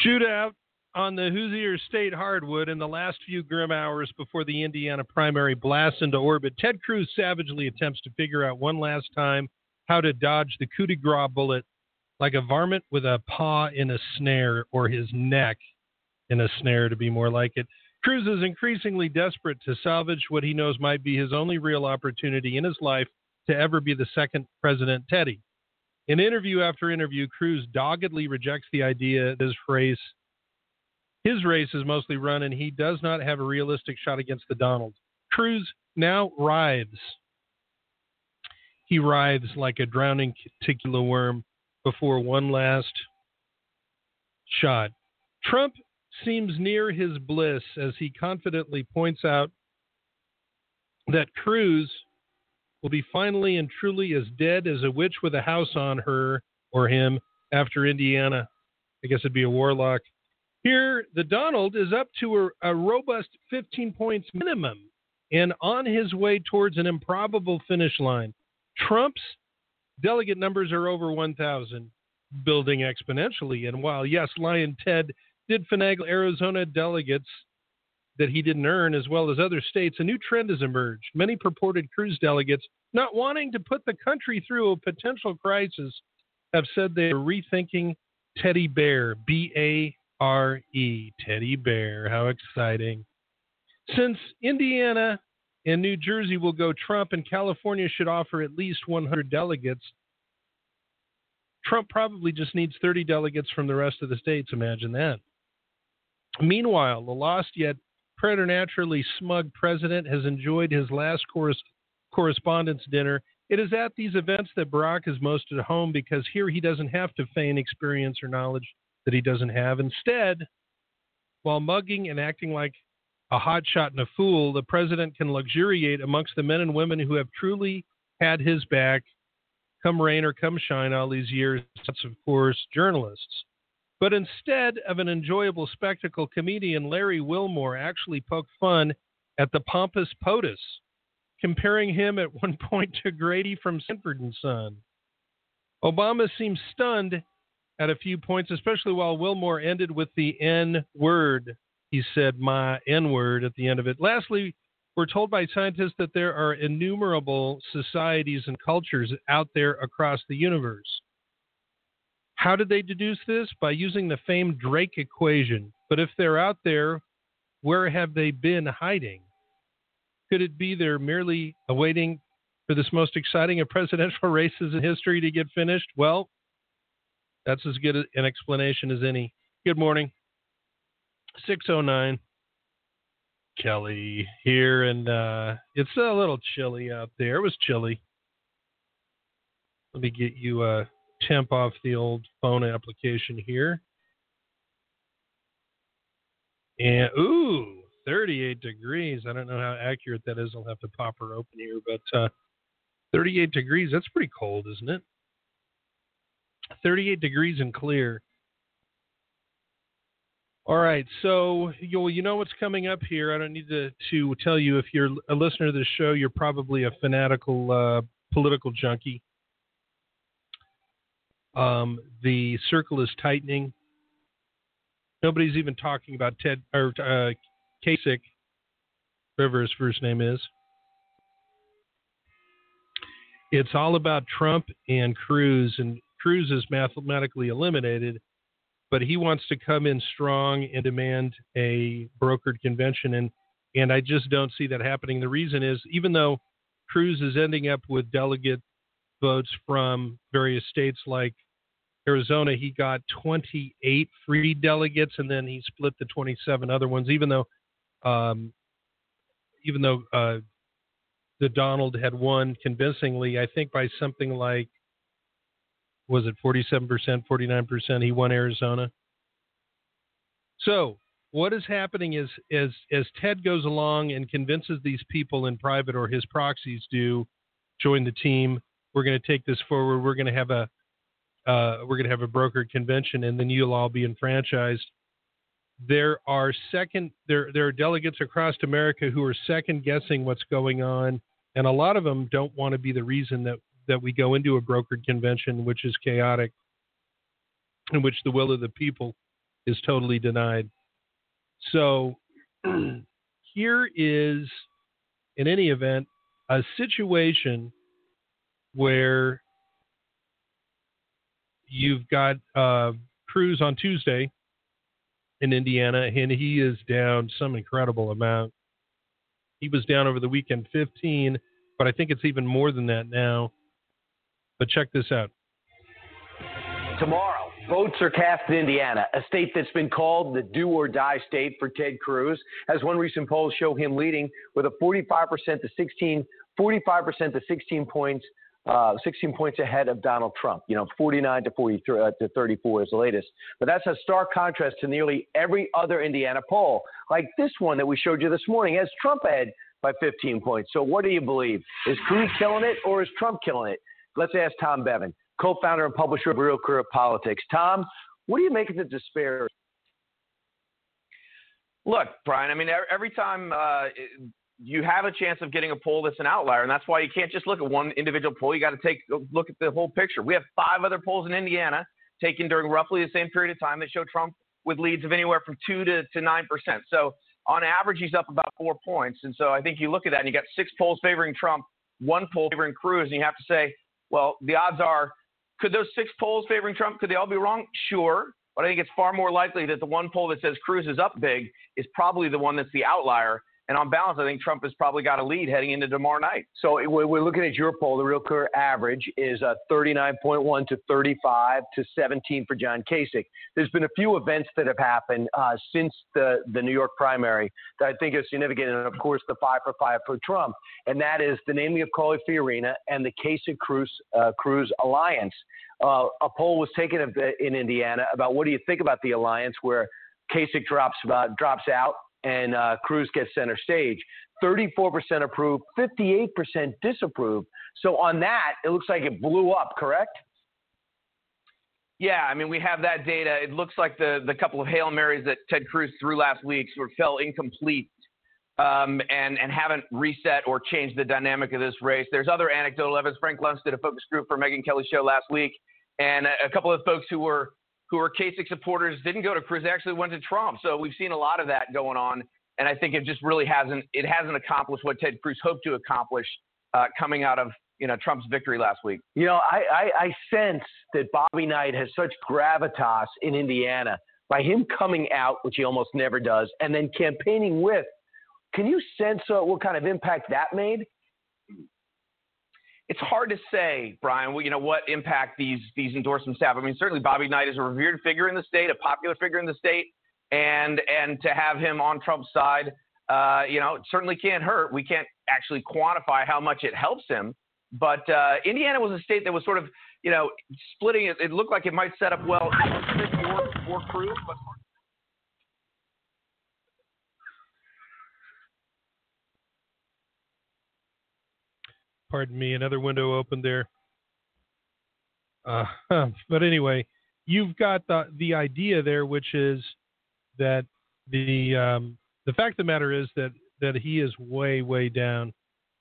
Shootout on the Hoosier State hardwood in the last few grim hours before the Indiana primary blasts into orbit. Ted Cruz savagely attempts to figure out one last time how to dodge the coup de grace bullet like a varmint with a paw in a snare, or his neck in a snare to be more like it. Cruz is increasingly desperate to salvage what he knows might be his only real opportunity in his life to ever be the second President Teddy. In interview after interview, Cruz doggedly rejects the idea that his race is mostly run and he does not have a realistic shot against the Donald. Cruz now writhes. He writhes like a drowning tequila worm before one last shot. Trump seems near his bliss as he confidently points out that Cruz will be finally and truly as dead as a witch with a house on her or him after Indiana. I guess it'd be a warlock. Here, the Donald is up to a robust 15 points minimum and on his way towards an improbable finish line. Trump's delegate numbers are over 1,000, building exponentially. And while, yes, Lion Ted did finagle Arizona delegates that he didn't earn, as well as other states, a new trend has emerged. Many purported Cruz delegates, not wanting to put the country through a potential crisis, have said they are rethinking Teddy Bear, B-A-R-E, Teddy Bear. How exciting. Since Indiana and New Jersey will go Trump and California should offer at least 100 delegates, Trump probably just needs 30 delegates from the rest of the states. Imagine that. Meanwhile, the lost yet preternaturally smug president has enjoyed his last correspondence dinner. It is at these events that Barack is most at home because here he doesn't have to feign experience or knowledge that he doesn't have. Instead, while mugging and acting like a hotshot and a fool, the president can luxuriate amongst the men and women who have truly had his back, come rain or come shine, all these years. That's, of course, journalists. But instead of an enjoyable spectacle, comedian Larry Wilmore actually poked fun at the pompous POTUS, comparing him at one point to Grady from Sanford and Son. Obama seemed stunned at a few points, especially while Wilmore ended with the N-word. He said, my N-word at the end of it. Lastly, we're told by scientists that there are innumerable societies and cultures out there across the universe. How did they deduce this? By using the famed Drake equation. But if they're out there, where have they been hiding? Could it be they're merely awaiting for this most exciting of presidential races in history to get finished? Well, that's as good an explanation as any. Good morning. 6:09. Kelly here, and it's a little chilly out there. It was chilly. Let me get you a temp off the old phone application here. And, 38 degrees. I don't know how accurate that is. I'll have to pop her open here, but 38 degrees, that's pretty cold, isn't it? 38 degrees and clear. All right, so you know what's coming up here. I don't need to tell you. If you're a listener to this show, you're probably a fanatical political junkie. The circle is tightening. Nobody's even talking about Ted or Kasich, whatever his first name is. It's all about Trump and Cruz, and Cruz is mathematically eliminated, but he wants to come in strong and demand a brokered convention, and I just don't see that happening. The reason is, even though Cruz is ending up with delegate votes from various states like Arizona, he got 28 free delegates, and then he split the 27 other ones, even though the Donald had won convincingly, I think by something like, was it 47%, 49%? He won Arizona. So what is happening is, as Ted goes along and convinces these people in private, or his proxies do, join the team, we're going to take this forward. We're going to have a brokered convention, and then you'll all be enfranchised. There are delegates across America who are second guessing what's going on, and a lot of them don't want to be the reason that we go into a brokered convention, which is chaotic, in which the will of the people is totally denied. So here is, in any event, a situation where you've got Cruz on Tuesday in Indiana, and he is down some incredible amount. He was down over the weekend 15, but I think it's even more than that now. But check this out. Tomorrow, votes are cast in Indiana, a state that's been called the do-or-die state for Ted Cruz, as one recent poll show him leading with a 45% to 16 points, 16 points ahead of Donald Trump. 49 to 43 to 34 is the latest. But that's a stark contrast to nearly every other Indiana poll, like this one that we showed you this morning, has Trump ahead by 15 points. So what do you believe? Is Cruz killing it, or is Trump killing it? Let's ask Tom Bevan, co-founder and publisher of Real Clear Politics. Tom, what do you make of the disparity? Look, Brian, I mean, every time you have a chance of getting a poll that's an outlier, and that's why you can't just look at one individual poll. You got to take a look at the whole picture. We have 5 other polls in Indiana taken during roughly the same period of time that show Trump with leads of anywhere from 2 to 9%. So on average, he's up about 4 points. And so I think you look at that, and you got 6 polls favoring Trump, 1 poll favoring Cruz, and you have to say, well, the odds are, could those 6 polls favoring Trump, could they all be wrong? Sure. But I think it's far more likely that the one poll that says Cruz is up big is probably the one that's the outlier. And on balance, I think Trump has probably got a lead heading into tomorrow night. So we're looking at your poll. The Real Clear average is 39.1 to 35 to 17 for John Kasich. There's been a few events that have happened since the New York primary that I think are significant, and, of course, the 5 for 5 for Trump, and that is the naming of Carly Fiorina and the Kasich-Cruz alliance. A poll was taken in Indiana about what do you think about the alliance where Kasich drops out and Cruz gets center stage. 34% approve, 58% disapprove. So on that, it looks like it blew up, correct? Yeah, I mean, we have that data. It looks like the couple of Hail Marys that Ted Cruz threw last week sort of fell incomplete and haven't reset or changed the dynamic of this race. There's other anecdotal evidence. Frank Luntz did a focus group for Megyn Kelly's show last week, and a couple of folks who were Kasich supporters didn't go to Cruz, they actually went to Trump. So we've seen a lot of that going on, and I think it just really hasn't accomplished what Ted Cruz hoped to accomplish coming out of Trump's victory last week. I sense that Bobby Knight has such gravitas in Indiana by him coming out, which he almost never does, and then campaigning with. Can you sense what kind of impact that made? It's hard to say, Brian, what impact these endorsements have. I mean, certainly Bobby Knight is a revered figure in the state, a popular figure in the state, and to have him on Trump's side, it certainly can't hurt. We can't actually quantify how much it helps him, but Indiana was a state that was sort of, splitting. It looked like it might set up well for Cruz, but Pardon me, another window opened there. But anyway, you've got the idea there, which is that the fact of the matter is that he is way, way down.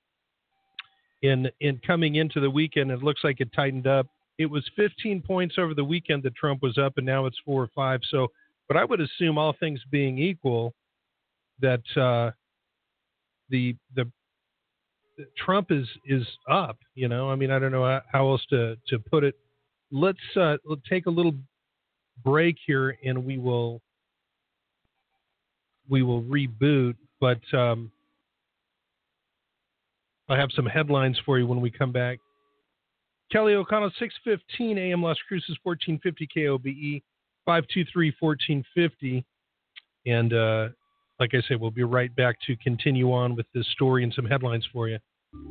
In coming into the weekend, it looks like it tightened up. It was 15 points over the weekend that Trump was up, and now it's 4 or 5. So, but I would assume, all things being equal, that the Trump is up. I mean, I don't know how else to put it. Let's take a little break here, and we will reboot. But I have some headlines for you when we come back. Kelly O'Connell, 615 AM Las Cruces, 1450 KOBE, 523-1450. And like I said, we'll be right back to continue on with this story and some headlines for you.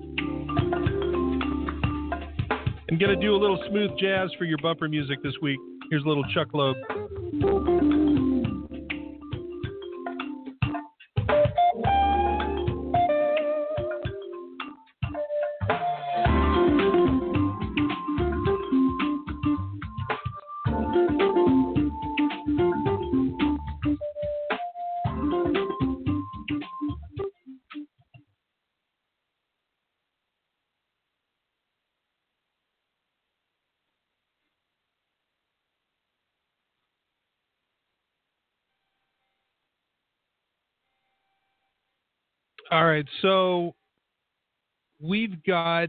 I'm going to do a little smooth jazz for your bumper music this week. Here's a little Chuck Loeb. All right, so we've got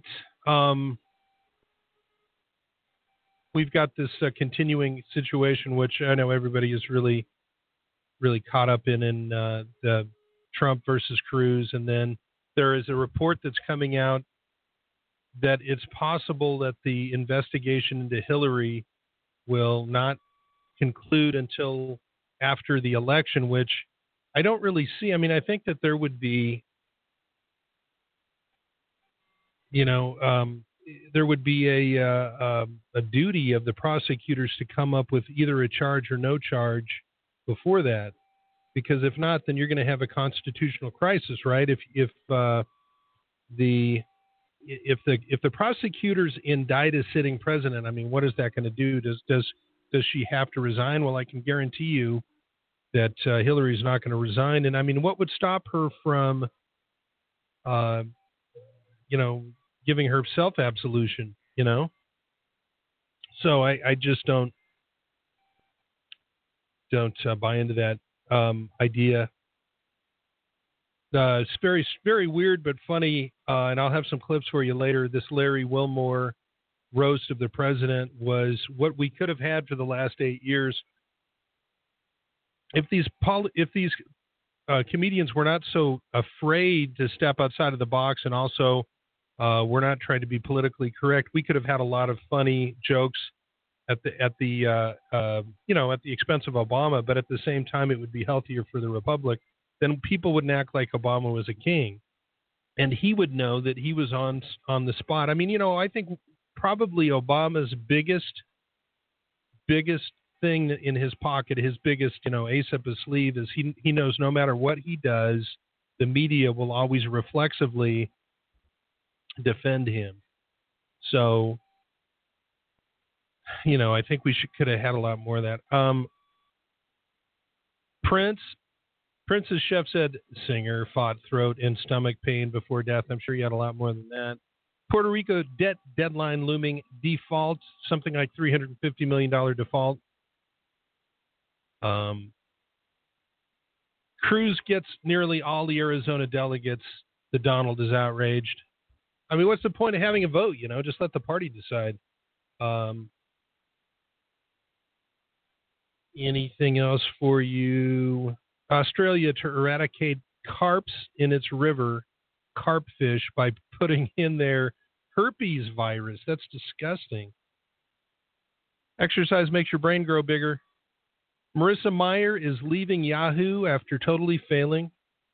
this continuing situation, which I know everybody is really, really caught up in the Trump versus Cruz, and then there is a report that's coming out that it's possible that the investigation into Hillary will not conclude until after the election, which I don't really see. I mean, I think that there would be, there would be a duty of the prosecutors to come up with either a charge or no charge before that, because if not, then you're going to have a constitutional crisis, right? If the prosecutors indict a sitting president, I mean, what is that going to do? Does she have to resign? Well, I can guarantee you that Hillary's not going to resign. And I mean, what would stop her from, giving herself absolution? So I just don't buy into that idea. It's very, very weird but funny, and I'll have some clips for you later. This Larry Wilmore roast of the president was what we could have had for the last 8 years if these comedians were not so afraid to step outside of the box, and also we're not trying to be politically correct. We could have had a lot of funny jokes at the expense of Obama, but at the same time, it would be healthier for the republic. Then people wouldn't act like Obama was a king, and he would know that he was on the spot. I mean, I think probably Obama's biggest thing in his pocket, his biggest, ace up his sleeve, is he knows no matter what he does, the media will always reflexively defend him. So, I think we could have had a lot more of that. Prince's chef said singer fought throat and stomach pain before death. I'm sure you had a lot more than that. Puerto Rico debt deadline looming, default, something like $350 million default. Cruz gets nearly all the Arizona delegates. The Donald is outraged. I mean, what's the point of having a vote? Just let the party decide. Anything else for you? Australia to eradicate carps in its river, carpfish, by putting in their herpes virus. That's disgusting. Exercise makes your brain grow bigger. Marissa Mayer is leaving Yahoo after totally failing.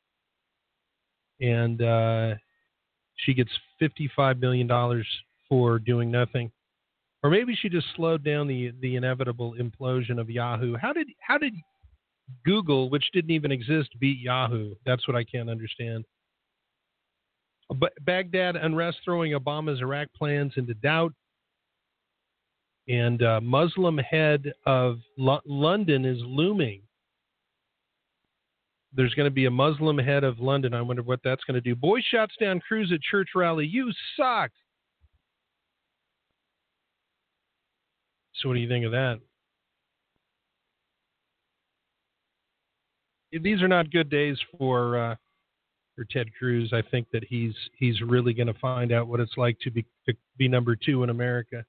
And she gets $55 million for doing nothing. Or maybe she just slowed down the inevitable implosion of Yahoo. How did Google, which didn't even exist, beat Yahoo? That's what I can't understand. Baghdad unrest throwing Obama's Iraq plans into doubt. And Muslim head of London is looming. There's going to be a Muslim head of London. I wonder what that's going to do. Boy shouts down Cruz at church rally. You suck. So what do you think of that? These are not good days for Ted Cruz. I think that he's really going to find out what it's like to be number 2 in America.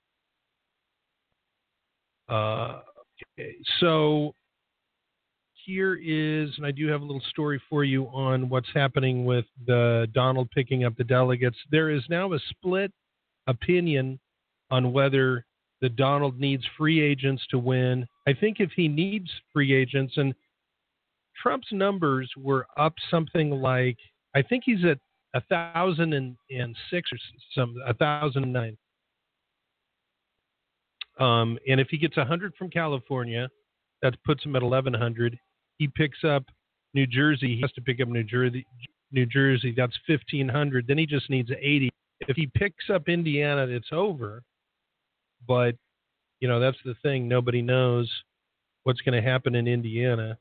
Okay, so here is, and I do have a little story for you on what's happening with the Donald picking up the delegates. There is now a split opinion on whether the Donald needs free agents to win. I think if he needs free agents, and Trump's numbers were up something like, I think he's at 1,006 or some 1,009. And if he gets 100 from California, that puts him at 1,100. He picks up New Jersey. He has to pick up New Jersey. That's 1,500. Then he just needs 80. If he picks up Indiana, it's over. But, that's the thing. Nobody knows what's going to happen in Indiana.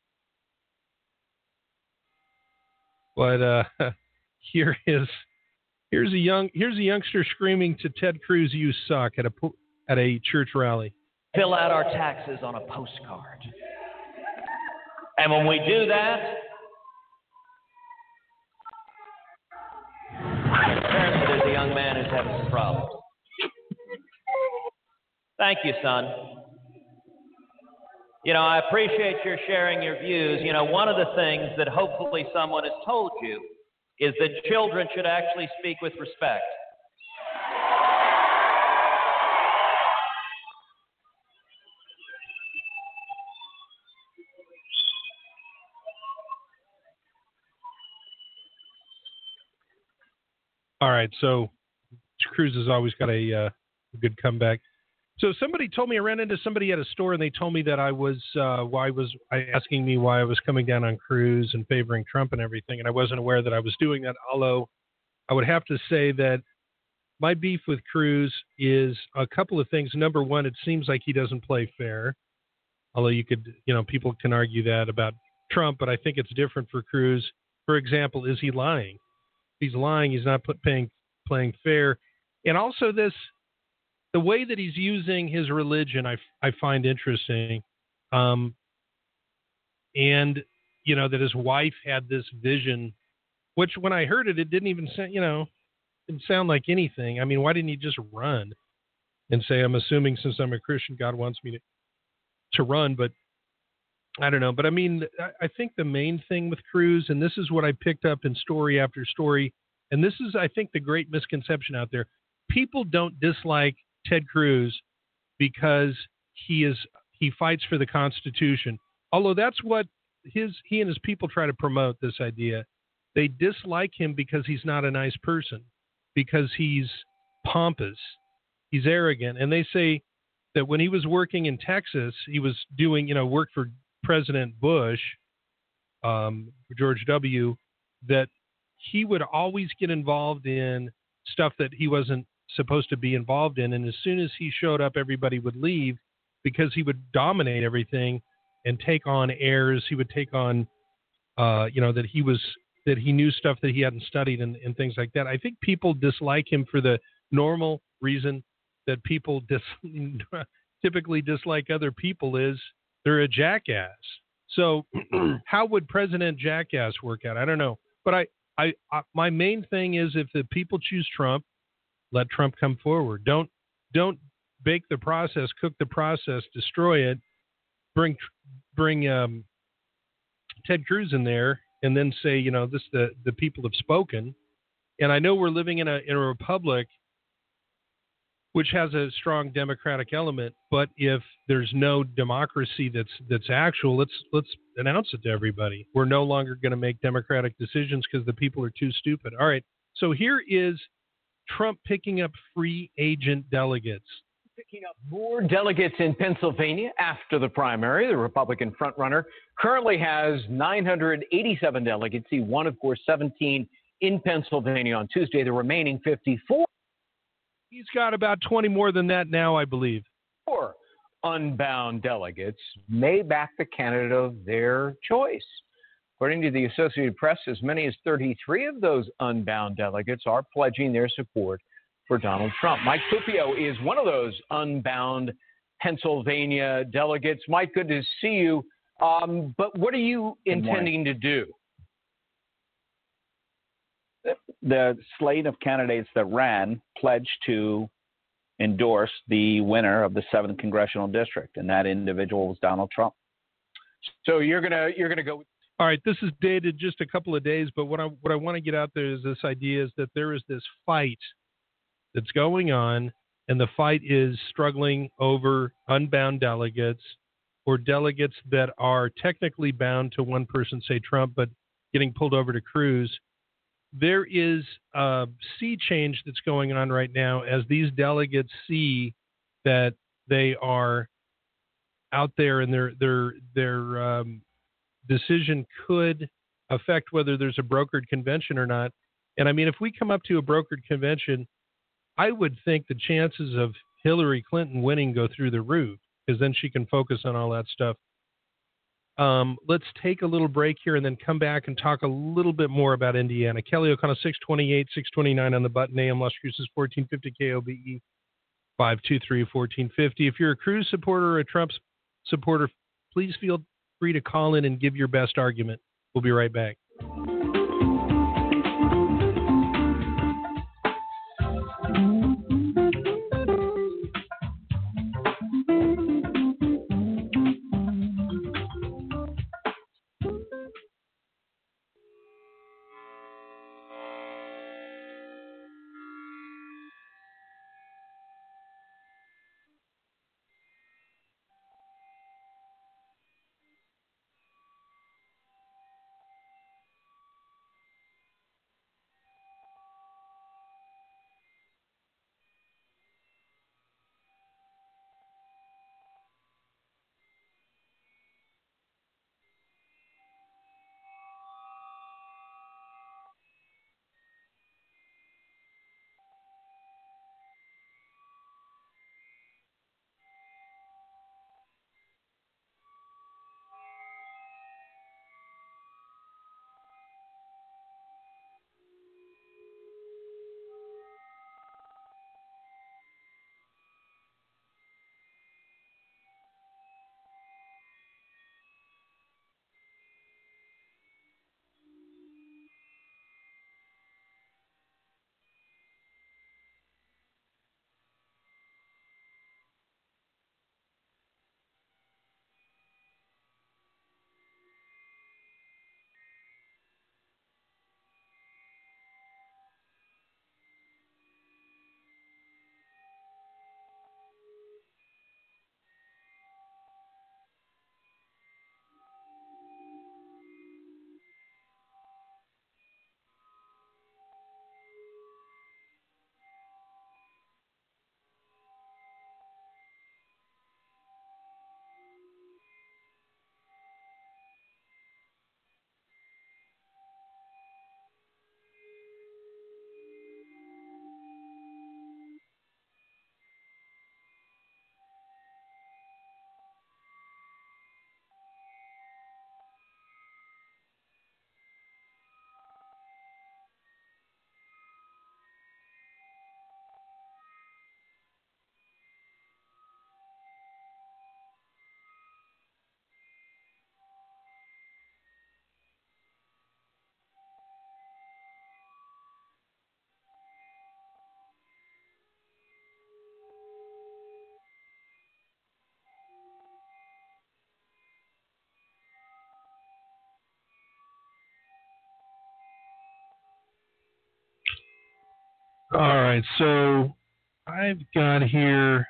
But here's a youngster screaming to Ted Cruz, "You suck," at a church rally. Fill out our taxes on a postcard. And when we do that, young man who's having some problems. Thank you, son. You know, I appreciate your sharing your views. You know, one of the things that hopefully someone has told you is that children should actually speak with respect. All right, so Cruz has always got a good comeback. So somebody told me, I ran into somebody at a store, and they told me that asking me why I was coming down on Cruz and favoring Trump and everything, and I wasn't aware that I was doing that, although I would have to say that my beef with Cruz is a couple of things. Number one, it seems like he doesn't play fair, although people can argue that about Trump, but I think it's different for Cruz. For example, is he lying? If he's lying, he's not playing fair. And also the way that he's using his religion, I find interesting. And, that his wife had this vision, which when I heard it, it didn't even sound, didn't sound like anything. I mean, why didn't he just run and say, I'm assuming since I'm a Christian, God wants me to run, but I don't know. But I mean, I think the main thing with Cruz, and this is what I picked up in story after story, and this is, I think, the great misconception out there. People don't dislike Ted Cruz because he fights for the Constitution. Although that's what he and his people try to promote, this idea. They dislike him because he's not a nice person, because he's pompous, he's arrogant. And they say that when he was working in Texas, he was doing, work for President Bush, George W., that he would always get involved in stuff that he wasn't supposed to be involved in. And as soon as he showed up, everybody would leave because he would dominate everything and take on airs. He would take on, that he knew stuff that he hadn't studied and things like that. I think people dislike him for the normal reason that people typically dislike other people is they're a jackass. So how would President Jackass work out? I don't know. But my main thing is if the people choose Trump, let Trump come forward. Don't bake the process, cook the process, destroy it. Bring Ted Cruz in there, and then say, the people have spoken. And I know we're living in a republic which has a strong democratic element, but if there's no democracy that's actual, let's announce it to everybody. We're no longer going to make democratic decisions because the people are too stupid. All right. So here is Trump picking up free agent delegates. Picking up more delegates in Pennsylvania after the primary. The Republican frontrunner currently has 987 delegates. He won, of course, 17 in Pennsylvania on Tuesday. The remaining 54. He's got about 20 more than that now, I believe. Four unbound delegates may back the candidate of their choice. According to the Associated Press, as many as 33 of those unbound delegates are pledging their support for Donald Trump. Mike Pupio is one of those unbound Pennsylvania delegates. Mike, good to see you. But what are you intending to do? The slate of candidates that ran pledged to endorse the winner of the 7th congressional district, and that individual was Donald Trump. So you're gonna go. All right, this is dated just a couple of days, but what I want to get out there is this idea is that there is this fight that's going on, and the fight is struggling over unbound delegates or delegates that are technically bound to one person, say Trump, but getting pulled over to Cruz. There is a sea change that's going on right now as these delegates see that they are out there and their decision could affect whether there's a brokered convention or not. And I mean, if we come up to a brokered convention, I would think the chances of Hillary Clinton winning go through the roof because then she can focus on all that stuff. Let's take a little break here and then come back and talk a little bit more about Indiana. Kelly O'Connell, 628, 629 on the button, AM Las Cruces, 1450 KOBE, 523-1450. If you're a Cruz supporter or a Trump supporter, please feel free to call in and give your best argument. We'll be right back. All right, so I've got here.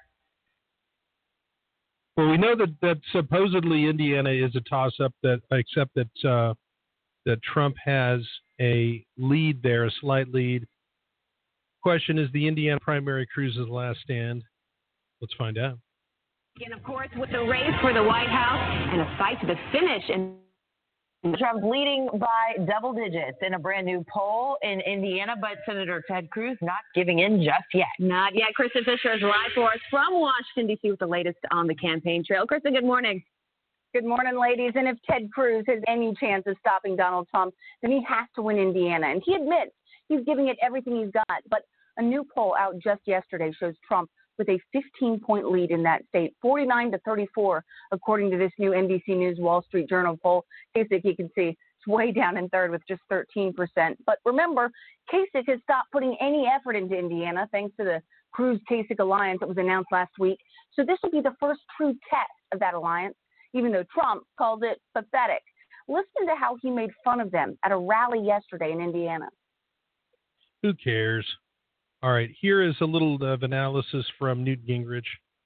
Well, we know that supposedly Indiana is a toss-up, except that Trump has a lead there, a slight lead. Question is the Indiana primary Cruz's last stand. Let's find out. And of course, with the race for the White House and a fight to the finish, and Trump leading by double digits in a brand new poll in Indiana, but Senator Ted Cruz not giving in just yet. Not yet. Kristen Fisher is live for us from Washington, D.C. with the latest on the campaign trail. Kristen, good morning. Good morning, ladies. And if Ted Cruz has any chance of stopping Donald Trump, then he has to win Indiana. And he admits he's giving it everything he's got. But a new poll out just yesterday shows Trump with a 15-point lead in that state, 49-34, according to this new NBC News Wall Street Journal poll. Kasich, you can see, it's way down in third with just 13%. But remember, Kasich has stopped putting any effort into Indiana thanks to the Cruz-Kasich alliance that was announced last week. So this will be the first true test of that alliance, even though Trump called it pathetic. Listen to how he made fun of them at a rally yesterday in Indiana. Who cares? All right, here is a little of analysis from Newt Gingrich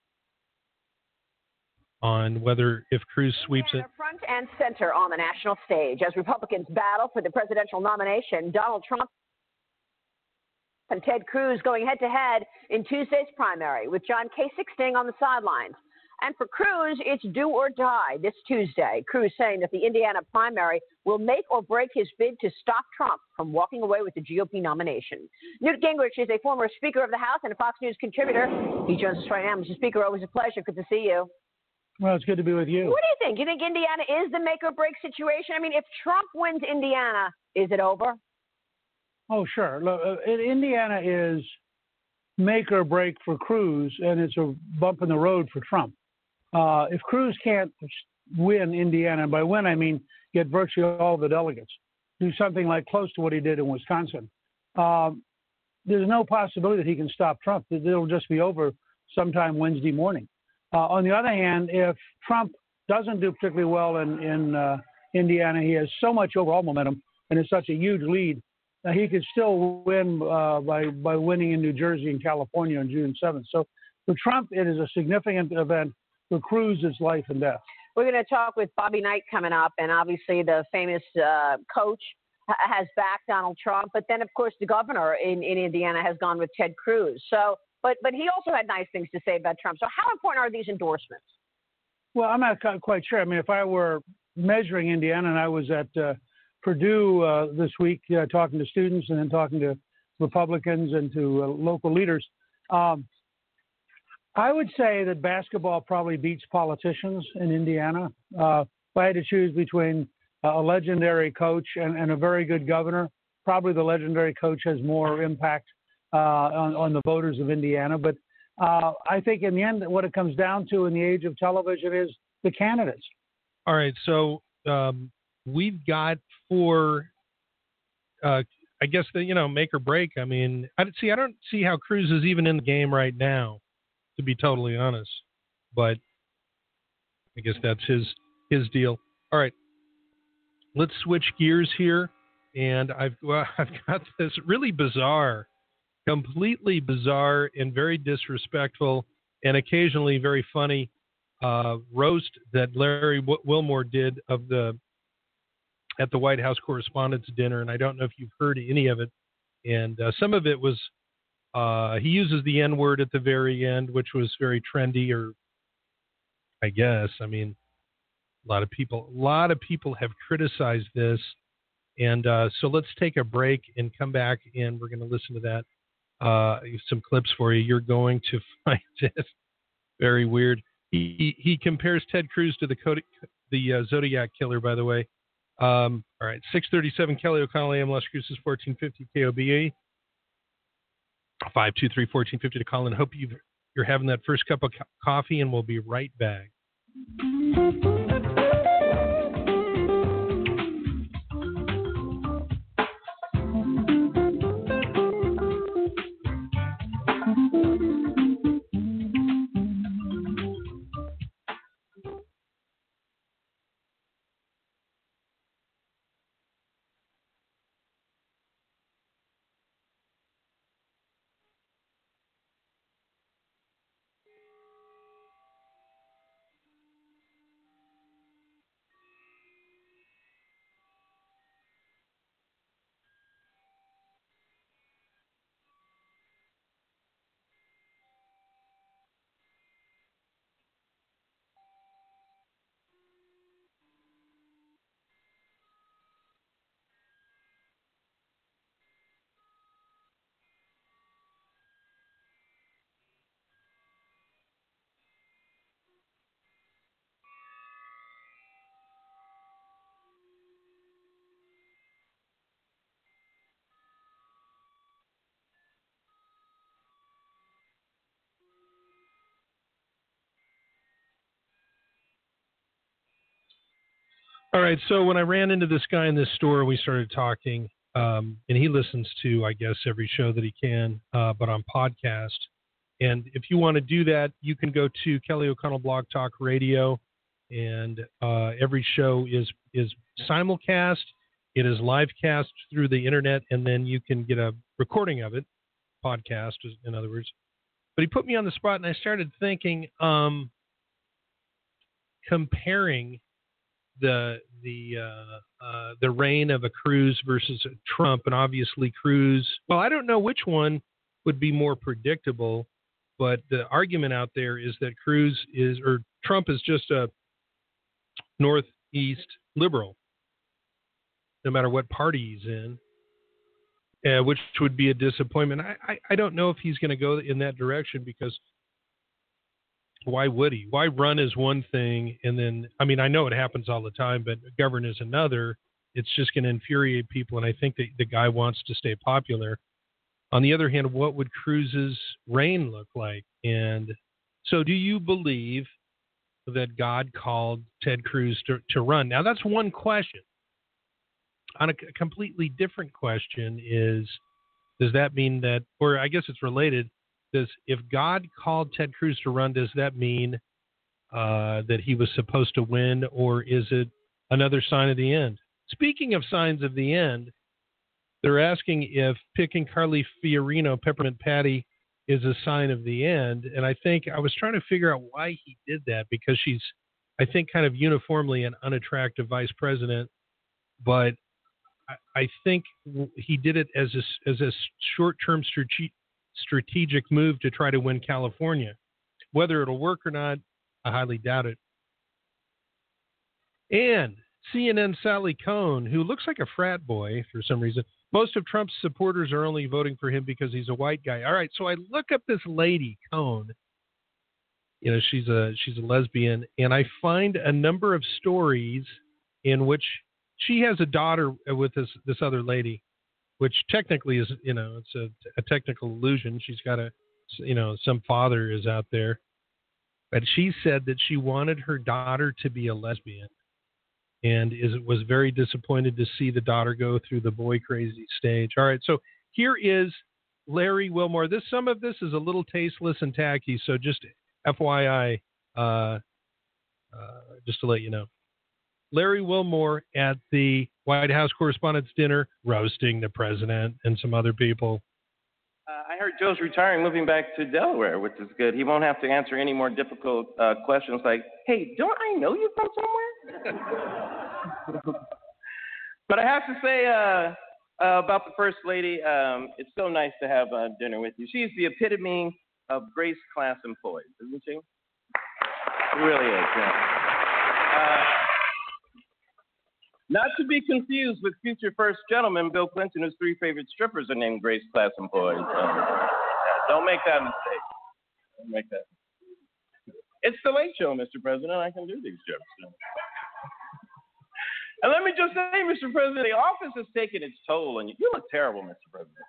on whether if Cruz sweeps it. Front and center on the national stage as Republicans battle for the presidential nomination, Donald Trump and Ted Cruz going head-to-head in Tuesday's primary, with John Kasich staying on the sidelines. And for Cruz, it's do or die this Tuesday. Cruz saying that the Indiana primary will make or break his bid to stop Trump from walking away with the GOP nomination. Newt Gingrich is a former Speaker of the House and a Fox News contributor. He joins us right now. Mr. Speaker, always a pleasure. Good to see you. Well, it's good to be with you. What do you think? Do you think Indiana is the make or break situation? I mean, if Trump wins Indiana, is it over? Oh, sure. Look, Indiana is make or break for Cruz, and it's a bump in the road for Trump. If Cruz can't win Indiana, and by win I mean get virtually all the delegates, do something like close to what he did in Wisconsin, there's no possibility that he can stop Trump. It'll just be over sometime Wednesday morning. On the other hand, if Trump doesn't do particularly well in Indiana, he has so much overall momentum and it's such a huge lead that he could still win by winning in New Jersey and California on June 7th. So for Trump, it is a significant event. For Cruz, it's life and death. We're going to talk with Bobby Knight coming up, and obviously the famous coach has backed Donald Trump. But then, of course, the governor in Indiana has gone with Ted Cruz. So, but he also had nice things to say about Trump. So how important are these endorsements? Well, I'm not quite sure. I mean, if I were measuring Indiana and I was at Purdue this week talking to students and then talking to Republicans and to local leaders, I would say that basketball probably beats politicians in Indiana. If I had to choose between a legendary coach and a very good governor, probably the legendary coach has more impact on the voters of Indiana. But I think in the end, what it comes down to in the age of television is the candidates. All right, so we've got four, I guess, make or break. I mean, I don't see how Cruz is even in the game right now, to be totally honest, but I guess that's his deal. All right, let's switch gears here, and I've got this really bizarre, completely bizarre and very disrespectful and occasionally very funny roast that Larry Wilmore did at the White House Correspondents' Dinner, and I don't know if you've heard any of it, and some of it was he uses the N-word at the very end, which was very trendy, or I guess. I mean, a lot of people have criticized this. And so let's take a break and come back, and we're going to listen to that. Some clips for you. You're going to find it very weird. He compares Ted Cruz to the Zodiac Killer, by the way. All right, 637 Kelly O'Connell, AM Las Cruces, 1450 KOBA. 523-1450 to call in. Hope you're having that first cup of coffee, and we'll be right back. All right, so when I ran into this guy in this store, we started talking, and he listens to, I guess, every show that he can, but on podcast. And if you want to do that, you can go to Kelly O'Connell Blog Talk Radio, and every show is simulcast. It is live cast through the internet, and then you can get a recording of it, podcast, in other words. But he put me on the spot, and I started thinking, comparing the reign of a Cruz versus a Trump, and obviously Cruz. Well, I don't know which one would be more predictable, but the argument out there is that Trump is just a Northeast liberal, no matter what party he's in, which would be a disappointment. I don't know if he's going to go in that direction, because why would he? Why run is one thing, and then, I mean, I know it happens all the time, but govern is another. It's just going to infuriate people, and I think that the guy wants to stay popular. On the other hand, what would Cruz's reign look like? And so do you believe that God called Ted Cruz to run? Now, that's one question. On a completely different question is, does that mean that, or I guess it's related, if God called Ted Cruz to run, does that mean that he was supposed to win, or is it another sign of the end? Speaking of signs of the end, they're asking if picking Carly Fiorina, Peppermint Patty, is a sign of the end. And I think I was trying to figure out why he did that, because she's, I think, kind of uniformly an unattractive vice president. But I think he did it as a short-term strategic move to try to win California. Whether it'll work or not, I highly doubt it. And CNN Sally Cohn, who looks like a frat boy for some reason. Most of Trump's supporters are only voting for him because he's a white guy. All right, so I look up this lady, Cohn. You know, she's a lesbian, and I find a number of stories in which she has a daughter with this other lady, which technically is, you know, it's a technical illusion. She's got some father is out there. But she said that she wanted her daughter to be a lesbian, and was very disappointed to see the daughter go through the boy crazy stage. All right, so here is Larry Wilmore. Some of this is a little tasteless and tacky, so just FYI, just to let you know. Larry Wilmore at the White House Correspondents' Dinner, roasting the president and some other people. I heard Joe's retiring, moving back to Delaware, which is good. He won't have to answer any more difficult questions like, hey, don't I know you from somewhere? But I have to say about the First Lady, it's so nice to have dinner with you. She's the epitome of Grace class employees, isn't she? It really is, yeah. Not to be confused with future first gentleman Bill Clinton, whose 3 favorite strippers are named Grace class employees. Don't make that mistake. Don't make that. It's the Late Show, Mr. President. I can do these jokes. And let me just say, Mr. President, the office has taken its toll on you. You look terrible, Mr. President.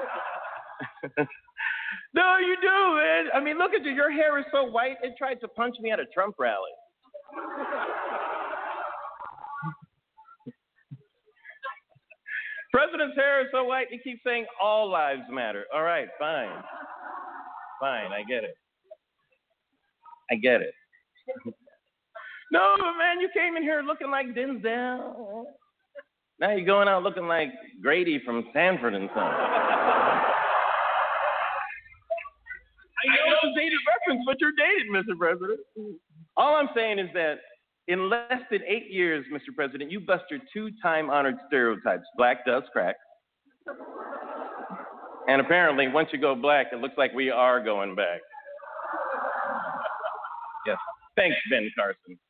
No, you do, man. I mean, look at you. Your hair is so white, it tried to punch me at a Trump rally. President's hair is so white, he keeps saying all lives matter. All right, fine. Fine, I get it. I get it. No, man, you came in here looking like Denzel. Now you're going out looking like Grady from Sanford and Son. I know it's a dated reference, but you're dated, Mr. President. All I'm saying is that in less than 8 years, Mr. President, you busted 2 time-honored stereotypes. Black does crack. And apparently, once you go black, it looks like we are going back. Yes. Thanks, Ben Carson.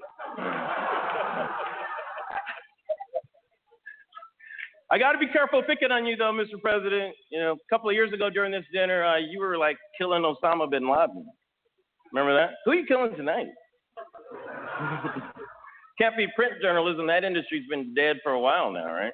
I got to be careful picking on you, though, Mr. President. You know, a couple of years ago during this dinner, you were like killing Osama bin Laden. Remember that? Who are you killing tonight? Can't be print journalism. That industry's been dead for a while now, right?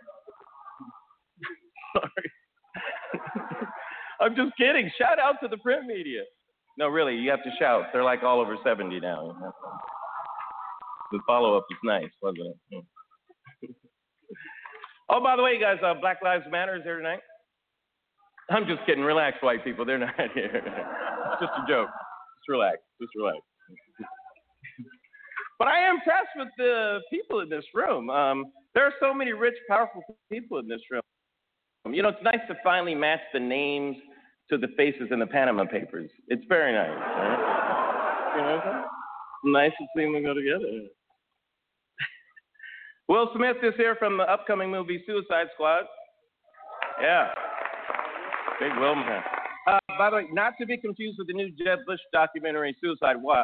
Sorry. I'm just kidding. Shout out to the print media. No, really, you have to shout. They're like all over 70 now. The follow-up is nice, wasn't it? Oh, by the way, guys, Black Lives Matter is here tonight. I'm just kidding. Relax, white people. They're not here. It's just a joke. Just relax. Just relax. But I am impressed with the people in this room. There are so many rich, powerful people in this room. You know, it's nice to finally match the names to the faces in the Panama Papers. It's very nice. Right? You know what I'm saying? Nice to see them go together. Will Smith is here from the upcoming movie Suicide Squad. Yeah. Big Will man. By the way, not to be confused with the new Jeb Bush documentary Suicide Watch.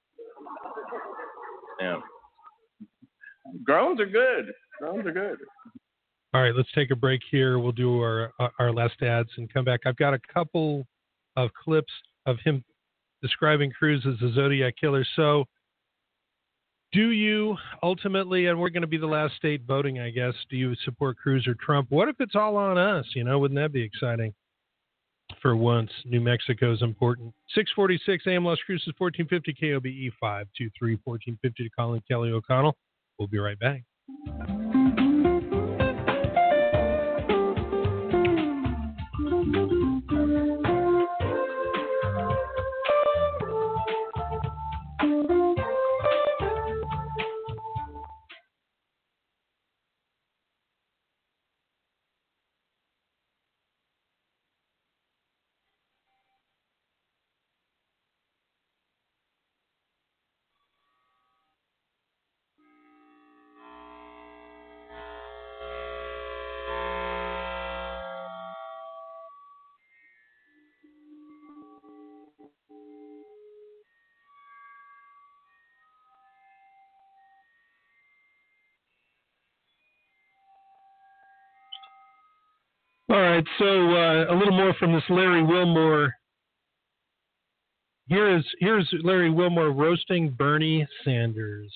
Yeah. Groans are good. Groans are good. All right, let's take a break here. We'll do our last ads and come back. I've got a couple of clips of him describing Cruz as a Zodiac killer. So do you ultimately, and we're going to be the last state voting, I guess, do you support Cruz or Trump? What if it's all on us? You know, wouldn't that be exciting? For once, New Mexico is important. 646 AM Las Cruces, 1450 KOBE 523-1450 to call in Kelly O'Connell. We'll be right back. All right, so a little more from this Larry Wilmore. Here's Larry Wilmore roasting Bernie Sanders.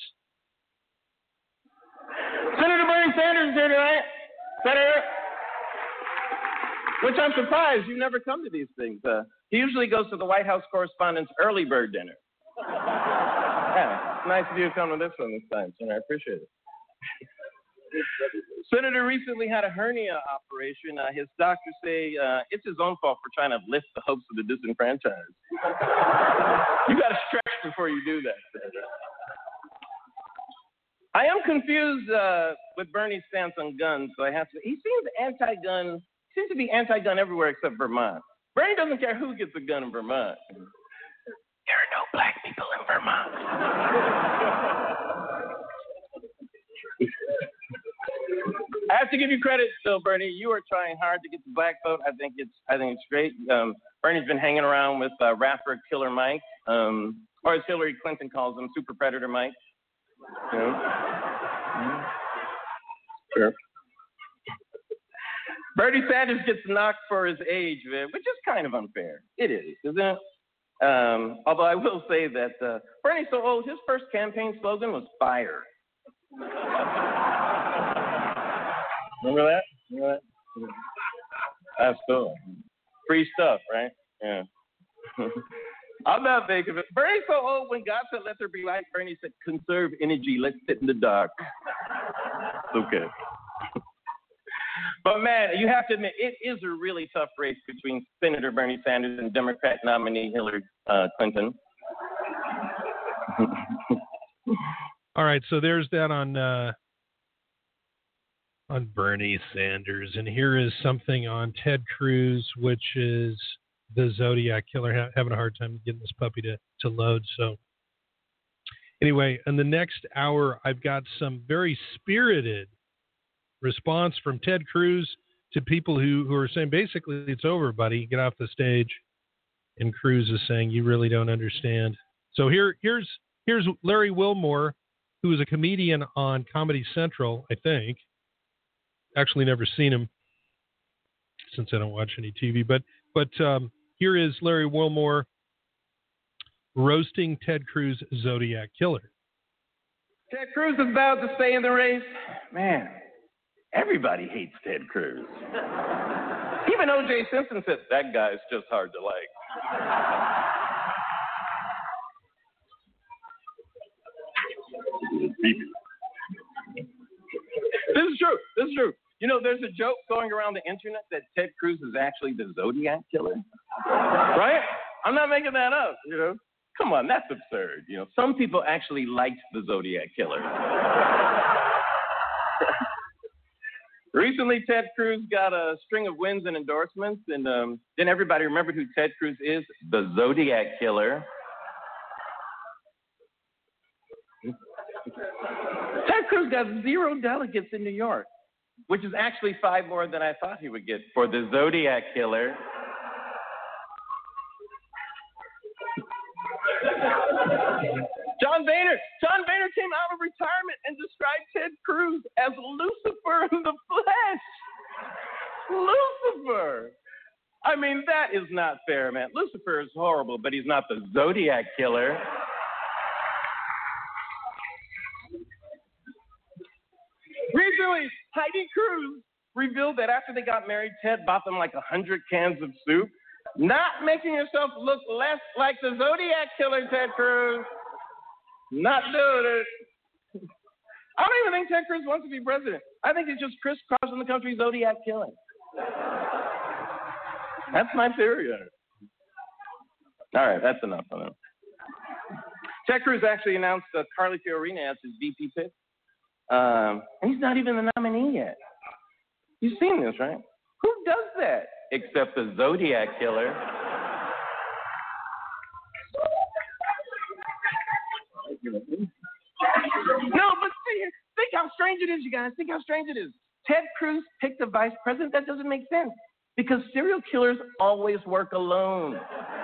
Senator Bernie Sanders is here tonight. Senator, which I'm surprised you never come to these things. He usually goes to the White House Correspondents' early bird dinner. Yeah, it's nice of you to come to this one this time, Senator. I appreciate it. Senator recently had a hernia operation. His doctors say it's his own fault for trying to lift the hopes of the disenfranchised. You got to stretch before you do that, Senator. I am confused with Bernie's stance on guns, so I have to. He seems to be anti-gun everywhere except Vermont. Bernie doesn't care who gets a gun in Vermont. There are no black people in Vermont. I have to give you credit, still, Bernie. You are trying hard to get the black vote. I think it's great. Bernie's been hanging around with rapper Killer Mike, or as Hillary Clinton calls him, Super Predator Mike. You know? Sure. Bernie Sanders gets knocked for his age, which is kind of unfair. It is, isn't it? Although I will say that Bernie's so old, his first campaign slogan was fire. Remember that? That's cool. Free stuff, right? Yeah. I'm not thinking of it. Bernie's so old, when God said, let there be light, Bernie said, conserve energy, let's sit in the dark. Okay. But, man, you have to admit, it is a really tough race between Senator Bernie Sanders and Democrat nominee Hillary Clinton. All right, so there's that on Bernie Sanders. And here is something on Ted Cruz, which is the Zodiac killer. Having a hard time getting this puppy to load. So anyway, in the next hour, I've got some very spirited response from Ted Cruz to people who are saying, basically, it's over, buddy. Get off the stage. And Cruz is saying, you really don't understand. So here's Larry Wilmore, who is a comedian on Comedy Central, I think. Actually never seen him since I don't watch any TV. But here is Larry Wilmore roasting Ted Cruz, Zodiac killer. Ted Cruz is about to stay in the race. Man, everybody hates Ted Cruz. Even O.J. Simpson said, that guy's just hard to like. This is true. This is true. You know, there's a joke going around the internet that Ted Cruz is actually the Zodiac killer. Right? I'm not making that up, you know. Come on, that's absurd. You know, some people actually liked the Zodiac killer. Recently, Ted Cruz got a string of wins and endorsements, and then everybody remembered who Ted Cruz is, the Zodiac killer. Ted Cruz got 0 delegates in New York, which is actually 5 more than I thought he would get for the Zodiac killer. John Boehner came out of retirement and described Ted Cruz as Lucifer in the flesh. Lucifer. I mean, that is not fair, man. Lucifer is horrible, but he's not the Zodiac killer. Recently, Heidi Cruz revealed that after they got married, Ted bought them like 100 cans of soup. Not making yourself look less like the Zodiac killer, Ted Cruz. Not doing it. I don't even think Ted Cruz wants to be president. I think he's just crisscrossing the country Zodiac killing. That's my theory on it. All right, that's enough on it. Ted Cruz actually announced Carly Fiorina as his VP pick. And he's not even the nominee yet. You've seen this, right? Who does that? Except the Zodiac killer. No, but think how strange it is, you guys. Think how strange it is. Ted Cruz picked a vice president. That doesn't make sense because serial killers always work alone.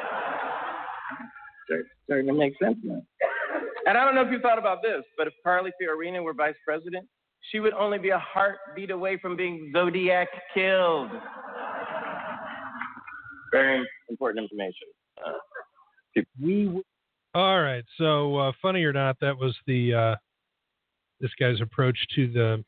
Starting to make sense now. And I don't know if you thought about this, but if Carly Fiorina were vice president, she would only be a heartbeat away from being Zodiac killed. Very important information. All right. So, funny or not, that was the this guy's approach to the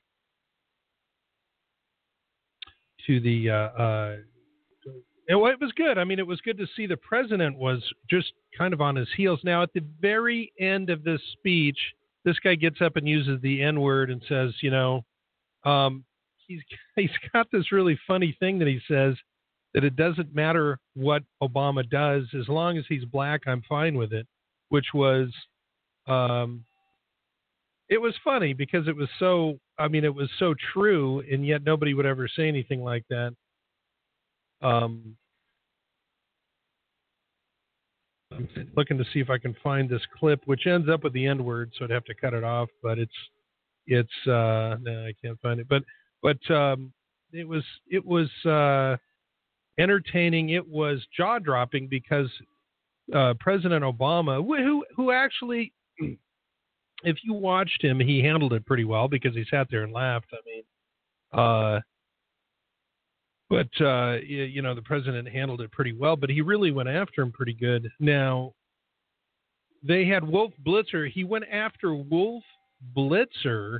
it was good. I mean, it was good to see the president was just kind of on his heels. Now, at the very end of this speech, this guy gets up and uses the N-word and says, you know, he's got this really funny thing that he says that it doesn't matter what Obama does as long as he's black, I'm fine with it. Which was, it was funny because it was so. I mean, it was so true, and yet nobody would ever say anything like that. I'm looking to see if I can find this clip, which ends up with the N-word, so I'd have to cut it off. But it's no, I can't find it. But it was entertaining. It was jaw-dropping because President Obama, who actually, if you watched him, he handled it pretty well because he sat there and laughed. I mean, but you know, the president handled it pretty well, but he really went after him pretty good. Now, they had Wolf Blitzer. He went after Wolf Blitzer,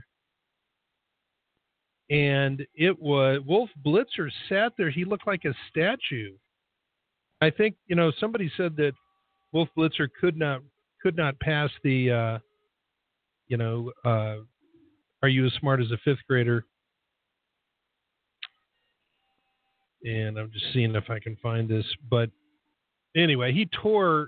and it was Wolf Blitzer sat there. He looked like a statue. I think, you know, somebody said that Wolf Blitzer could not pass the, you know, are you as smart as a fifth grader? And I'm just seeing if I can find this. But anyway, he tore.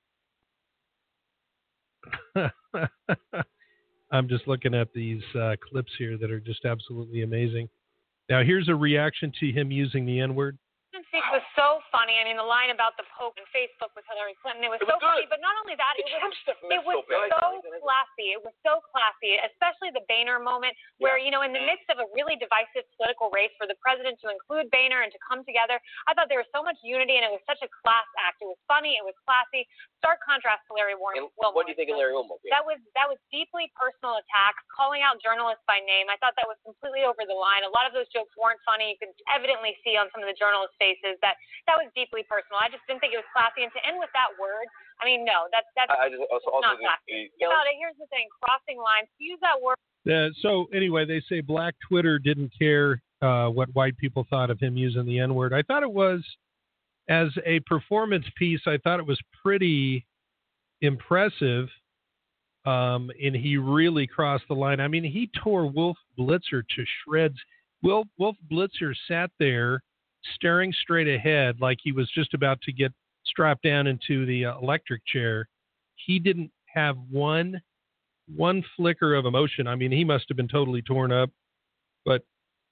I'm just looking at these clips here that are just absolutely amazing. Now, here's a reaction to him using the N-word. Speech was so funny. I mean, the line about the Pope and Facebook with Hillary Clinton, it was so funny. But not only that, it was so classy. It was so classy, especially the Boehner moment where, you know, in the midst of a really divisive political race for the president to include Boehner and to come together, I thought there was so much unity and it was such a class act. It was funny. It was classy. Stark contrast to Larry Wilmore. What do you think of Larry Wilmore? That was deeply personal attacks, calling out journalists by name. I thought that was completely over the line. A lot of those jokes weren't funny. You could evidently see on some of the journalists' faces that was deeply personal. I just didn't think it was classy. And to end with that word, I mean, no, that's not classy. Here's the thing: crossing lines. To use that word. So anyway, they say Black Twitter didn't care what white people thought of him using the N-word. I thought it was, as a performance piece, I thought it was pretty impressive. and he really crossed the line. I mean, he tore Wolf Blitzer to shreds. Wolf Blitzer sat there staring straight ahead like he was just about to get strapped down into the electric chair. He didn't have one flicker of emotion. I mean, he must have been totally torn up. But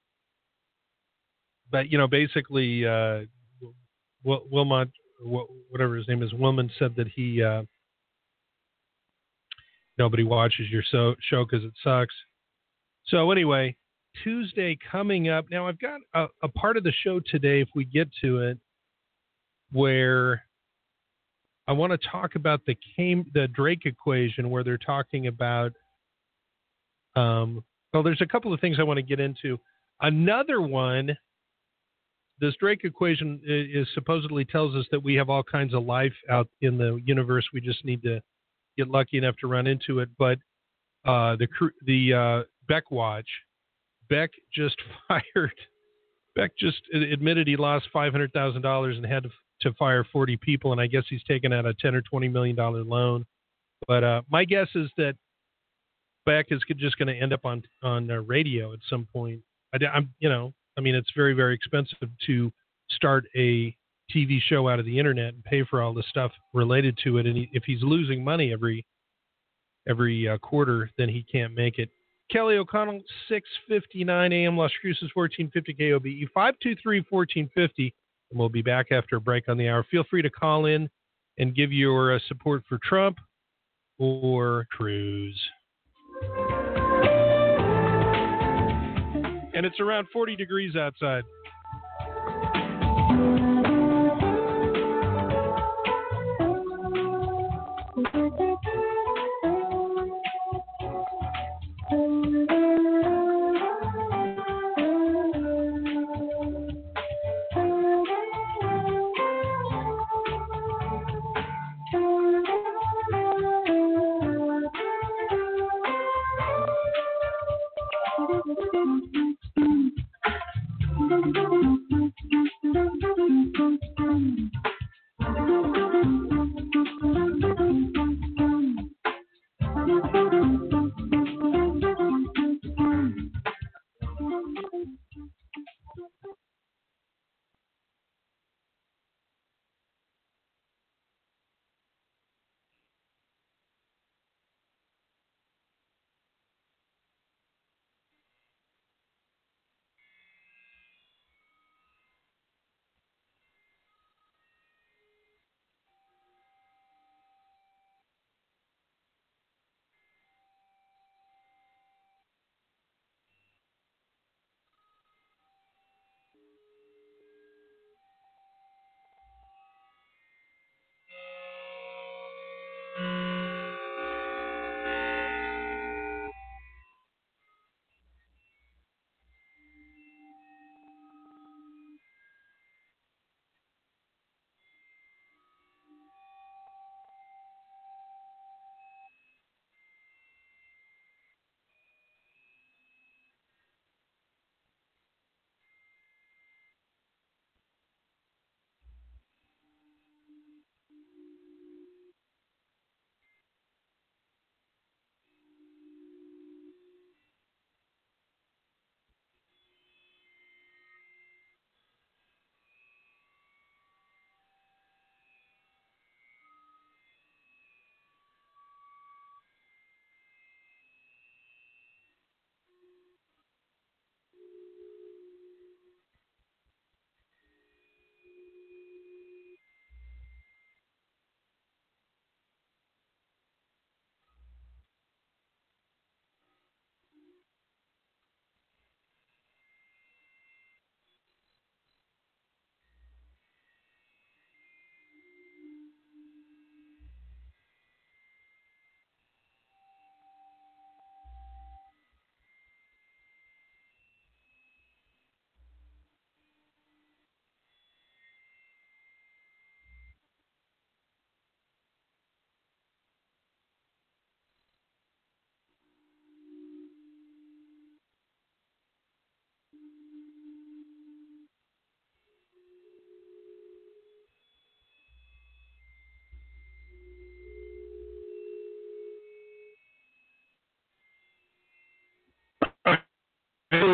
basically, Wilmot, whatever his name is, Wilman said that he nobody watches your show because it sucks. So anyway, Tuesday coming up. Now I've got a part of the show today, if we get to it, where I want to talk about the Drake equation, where they're talking about. Well, there's a couple of things I want to get into. Another one. This Drake equation is supposedly tells us that we have all kinds of life out in the universe. We just need to get lucky enough to run into it. But the Beck watch, Beck just admitted he lost $500,000 and had to fire 40 people, and I guess he's taken out a $10 or $20 million loan. But my guess is that Beck is just going to end up on radio at some point. It's very, very expensive to start a TV show out of the internet and pay for all the stuff related to it. And if he's losing money every quarter, then he can't make it. Kelly O'Connell, 6:59 a.m. Las Cruces, 1450 KOBE, 523-1450. And we'll be back after a break on the hour. Feel free to call in and give your support for Trump or Cruz. And it's around 40 degrees outside.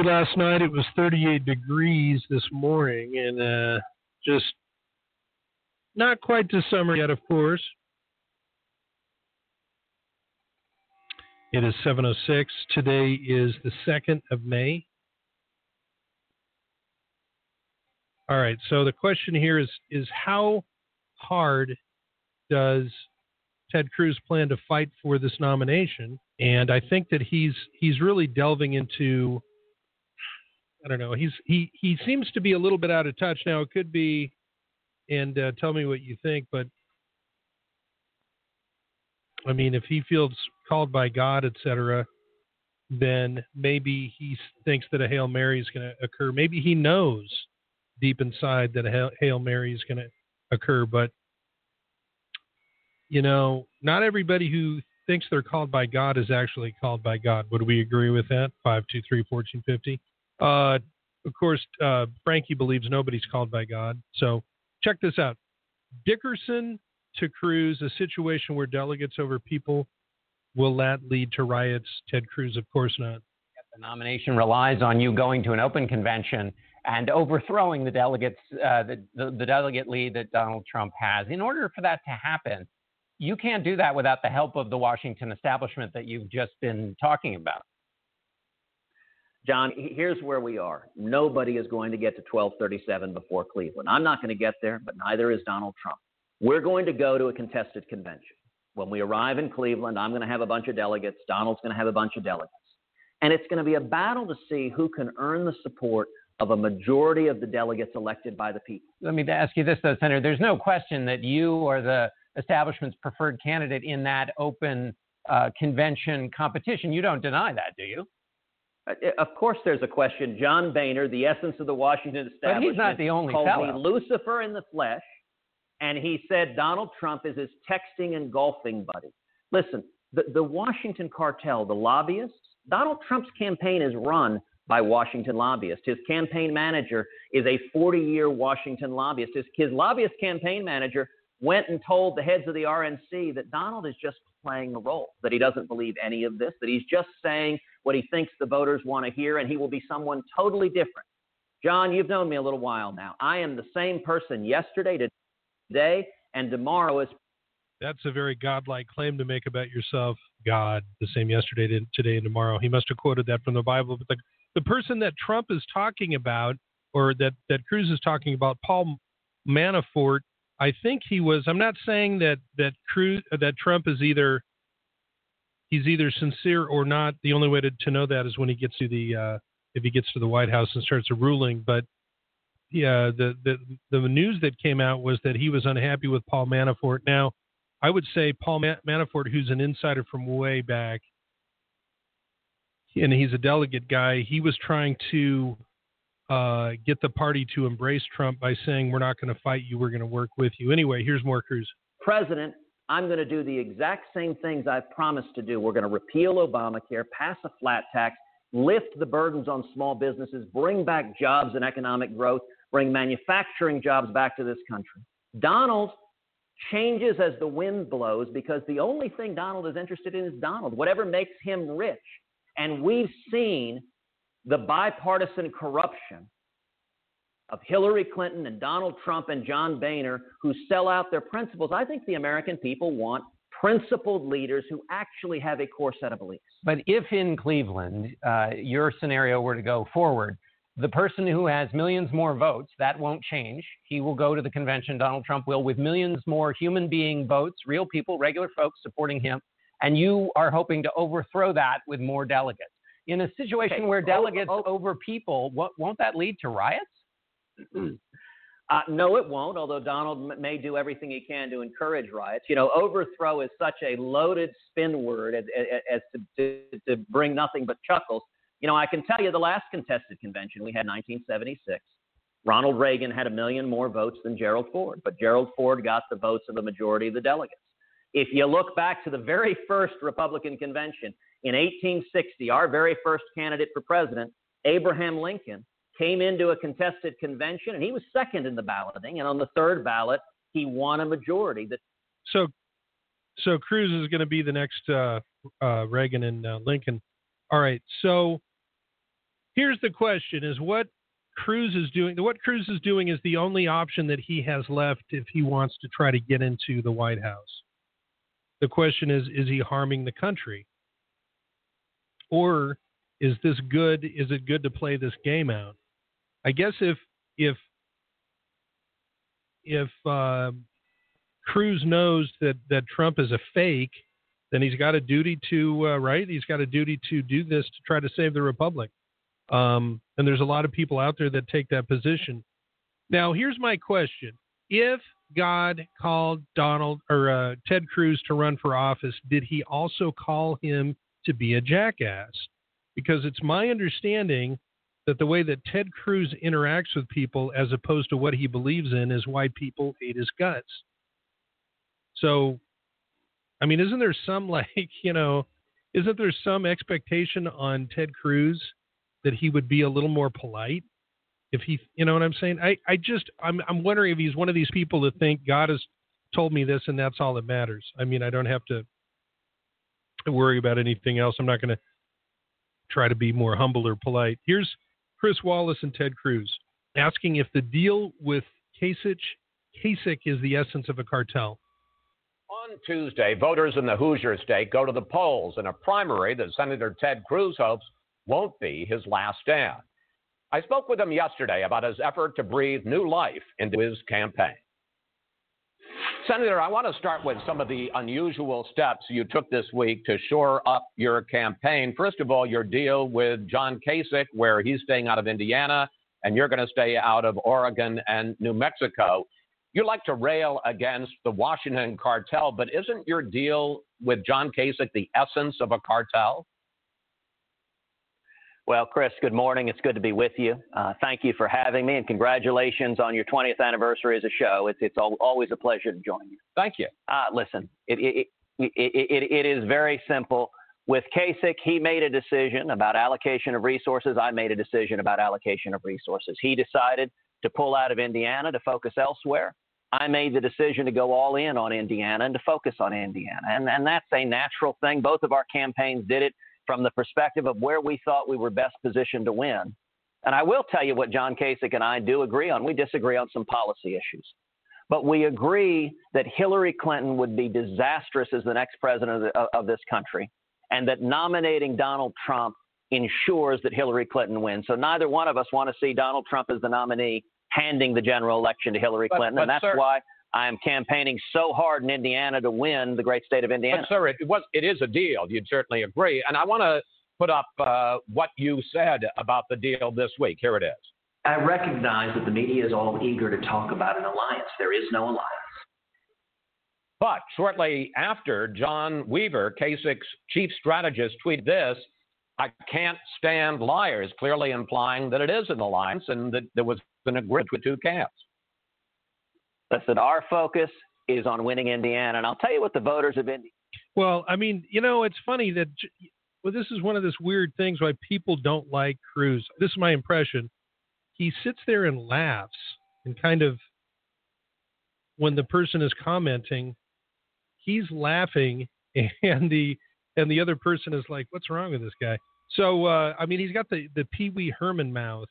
last night. It was 38 degrees this morning, and just not quite to summer yet, of course. It is 7:06. Today is the 2nd of May. All right, so the question here is how hard does Ted Cruz plan to fight for this nomination? And I think that he's really delving into, I don't know, he seems to be a little bit out of touch now. It could be, and tell me what you think, but I mean, if he feels called by God, etc., then maybe he thinks that a Hail Mary is going to occur. Maybe he knows deep inside that a Hail Mary is going to occur, but you know, not everybody who thinks they're called by God is actually called by God. Would we agree with that? 523-1450. Of course, Frankie believes nobody's called by God. So check this out. Dickerson to Cruz, a situation where delegates over people. Will that lead to riots? Ted Cruz, of course not. The nomination relies on you going to an open convention and overthrowing the delegates, the delegate lead that Donald Trump has. In order for that to happen, you can't do that without the help of the Washington establishment that you've just been talking about. John, here's where we are. Nobody is going to get to 1237 before Cleveland. I'm not going to get there, but neither is Donald Trump. We're going to go to a contested convention. When we arrive in Cleveland, I'm going to have a bunch of delegates. Donald's going to have a bunch of delegates. And it's going to be a battle to see who can earn the support of a majority of the delegates elected by the people. Let me ask you this, though, Senator. There's no question that you are the establishment's preferred candidate in that open convention competition. You don't deny that, do you? Of course there's a question. John Boehner, the essence of the Washington establishment, but he's not the only called fellow. me Lucifer in the flesh, and he said Donald Trump is his texting and golfing buddy. Listen, the Washington cartel, the lobbyists, Donald Trump's campaign is run by Washington lobbyists. His campaign manager is a 40-year Washington lobbyist. His lobbyist campaign manager went and told the heads of the RNC that Donald is just playing a role, that he doesn't believe any of this, that he's just saying what he thinks the voters want to hear, and he will be someone totally different. John, you've known me a little while now. I am the same person yesterday, today, and tomorrow is. That's a very godlike claim to make about yourself. God, the same yesterday, today, and tomorrow. He must have quoted that from the Bible. But the person that Trump is talking about, or that Cruz is talking about, Paul Manafort, I think he was. I'm not saying that Trump is either sincere or not. The only way to know that is when he gets to if he gets to the White House and starts a ruling. But yeah, the news that came out was that he was unhappy with Paul Manafort. Now, I would say Paul Manafort, who's an insider from way back, and he's a delegate guy, he was trying to get the party to embrace Trump by saying, we're not going to fight you, we're going to work with you. Anyway, here's more Cruz. President, I'm going to do the exact same things I've promised to do. We're going to repeal Obamacare, pass a flat tax, lift the burdens on small businesses, bring back jobs and economic growth, bring manufacturing jobs back to this country. Donald changes as the wind blows because the only thing Donald is interested in is Donald, whatever makes him rich. And we've seen the bipartisan corruption of Hillary Clinton and Donald Trump and John Boehner, who sell out their principles. I think the American people want principled leaders who actually have a core set of beliefs. But if in Cleveland, your scenario were to go forward, the person who has millions more votes, that won't change. He will go to the convention, Donald Trump will, with millions more human being votes, real people, regular folks supporting him. And you are hoping to overthrow that with more delegates. In a situation where delegates over people, won't that lead to riots? No, it won't, although Donald may do everything he can to encourage riots. You know, overthrow is such a loaded spin word as to bring nothing but chuckles. You know, I can tell you the last contested convention we had in 1976, Ronald Reagan had 1 million more votes than Gerald Ford, but Gerald Ford got the votes of the majority of the delegates. If you look back to the very first Republican convention in 1860, our very first candidate for president, Abraham Lincoln, came into a contested convention, and he was second in the balloting. And on the third ballot, he won a majority. So Cruz is going to be the next Reagan and Lincoln. All right. So Here's the question: is what Cruz is doing is the only option that he has left if he wants to try to get into the White House. The question is he harming the country? Or is this good? Is it good to play this game out? I guess if Cruz knows that Trump is a fake, then he's got a duty to He's got a duty to do this to try to save the republic. And there's a lot of people out there that take that position. Now, here's my question: if God called Ted Cruz to run for office, did He also call him to be a jackass? Because it's my understanding that the way that Ted Cruz interacts with people, as opposed to what he believes in, is why people hate his guts. So, I mean, isn't there some isn't there some expectation on Ted Cruz that he would be a little more polite if he, you know what I'm saying? I'm wondering if he's one of these people that think God has told me this and that's all that matters. I mean, I don't have to worry about anything else. I'm not going to try to be more humble or polite. Here's Chris Wallace and Ted Cruz asking if the deal with Kasich is the essence of a cartel. On Tuesday, voters in the Hoosier state go to the polls in a primary that Senator Ted Cruz hopes won't be his last stand. I spoke with him yesterday about his effort to breathe new life into his campaign. Senator, I want to start with some of the unusual steps you took this week to shore up your campaign. First of all, your deal with John Kasich, where he's staying out of Indiana and you're going to stay out of Oregon and New Mexico. You like to rail against the Washington cartel, but isn't your deal with John Kasich the essence of a cartel? Well, Chris, good morning. It's good to be with you. Thank you for having me, and congratulations on your 20th anniversary as a show. It's always a pleasure to join you. Thank you. Listen, it is very simple. With Kasich, he made a decision about allocation of resources. I made a decision about allocation of resources. He decided to pull out of Indiana to focus elsewhere. I made the decision to go all in on Indiana and to focus on Indiana. And that's a natural thing. Both of our campaigns did it from the perspective of where we thought we were best positioned to win. And I will tell you what John Kasich and I do agree on. We disagree on some policy issues. But we agree that Hillary Clinton would be disastrous as the next president of this country, and that nominating Donald Trump ensures that Hillary Clinton wins. So neither one of us want to see Donald Trump as the nominee handing the general election to Hillary Clinton. And that's why I am campaigning so hard in Indiana to win the great state of Indiana. But, sir, it is a deal. You'd certainly agree. And I want to put up what you said about the deal this week. Here it is. I recognize that the media is all eager to talk about an alliance. There is no alliance. But shortly after, John Weaver, Kasich's chief strategist, tweeted this: "I can't stand liars," clearly implying that it is an alliance and that there was an agreement with two camps. Listen, our focus is on winning Indiana, and I'll tell you what the voters of Indiana. Well, I mean, it's funny that this is one of those weird things why people don't like Cruz. This is my impression. He sits there and laughs, and kind of when the person is commenting, he's laughing, and the other person is like, "What's wrong with this guy?" So, I mean, he's got the Pee Wee Herman mouth.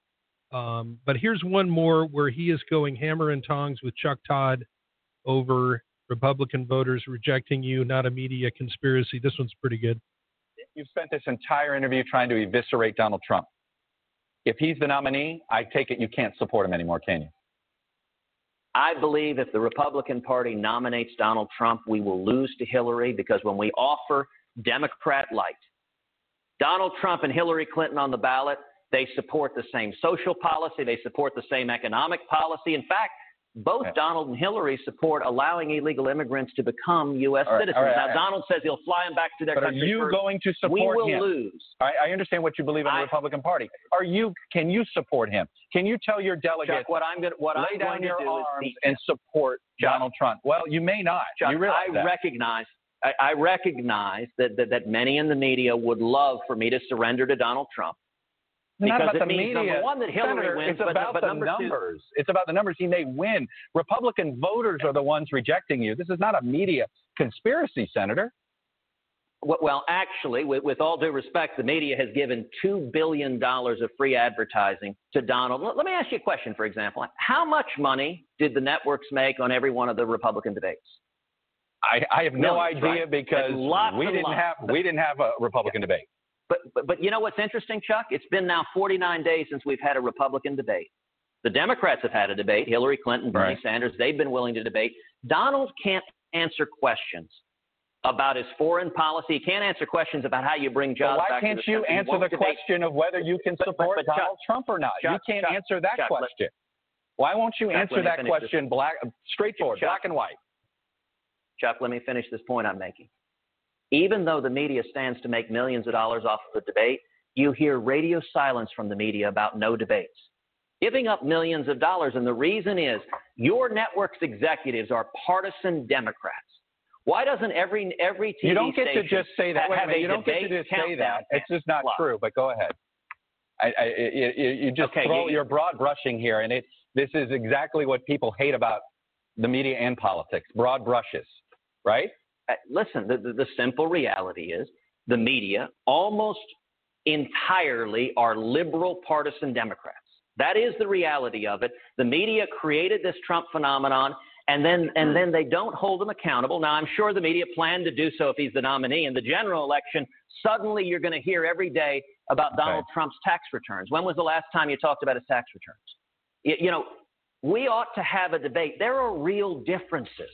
But here's one more where he is going hammer and tongs with Chuck Todd over Republican voters rejecting you, not a media conspiracy. This one's pretty good. You've spent this entire interview trying to eviscerate Donald Trump. If he's the nominee, I take it you can't support him anymore, can you? I believe if the Republican Party nominates Donald Trump, we will lose to Hillary, because when we offer Democrat light, Donald Trump and Hillary Clinton on the ballot, they support the same social policy. They support the same economic policy. In fact, both Donald and Hillary support allowing illegal immigrants to become U.S. citizens. Now, Donald says he'll fly them back to their country. But are you going to support him? We will lose. I understand what you believe in the Republican Party. Can you support him? Can you tell your delegates, Chuck, what I'm going down to your do arms is and support Donald Trump? Well, you may not. Chuck, you realize that. I recognize that many in the media would love for me to surrender to Donald Trump. Because it the means, media, number one, that Hillary Senator, wins, it's about the numbers. It's about the numbers. He may win. Republican voters are the ones rejecting you. This is not a media conspiracy, Senator. Well, actually, with all due respect, the media has given $2 billion of free advertising to Donald. Let me ask you a question, for example. How much money did the networks make on every one of the Republican debates? I have no Millions, idea right? because we didn't have a Republican debate. But you know what's interesting, Chuck? It's been now 49 days since we've had a Republican debate. The Democrats have had a debate. Hillary Clinton, Bernie Sanders, they've been willing to debate. Donald can't answer questions about his foreign policy. He can't answer questions about how you bring jobs back to the country. Why can't you answer the question of whether you can support Donald Trump or not? You can't answer that question. Why won't you answer that question straightforward, black and white? Chuck, let me finish this point I'm making. Even though the media stands to make millions of dollars off of the debate, you hear radio silence from the media about no debates, giving up millions of dollars. And the reason is your network's executives are partisan Democrats. Why doesn't every TV You don't get to station just say that. have You don't get to just say that. It's just not true. But go ahead. You just you're broad brushing here, and this is exactly what people hate about the media and politics: broad brushes, right? Listen, the simple reality is the media almost entirely are liberal partisan Democrats. That is the reality of it. The media created this Trump phenomenon, and then they don't hold him accountable. Now, I'm sure the media planned to do so if he's the nominee. In the general election, suddenly you're going to hear every day about Donald Trump's tax returns. When was the last time you talked about his tax returns? You know, we ought to have a debate. There are real differences.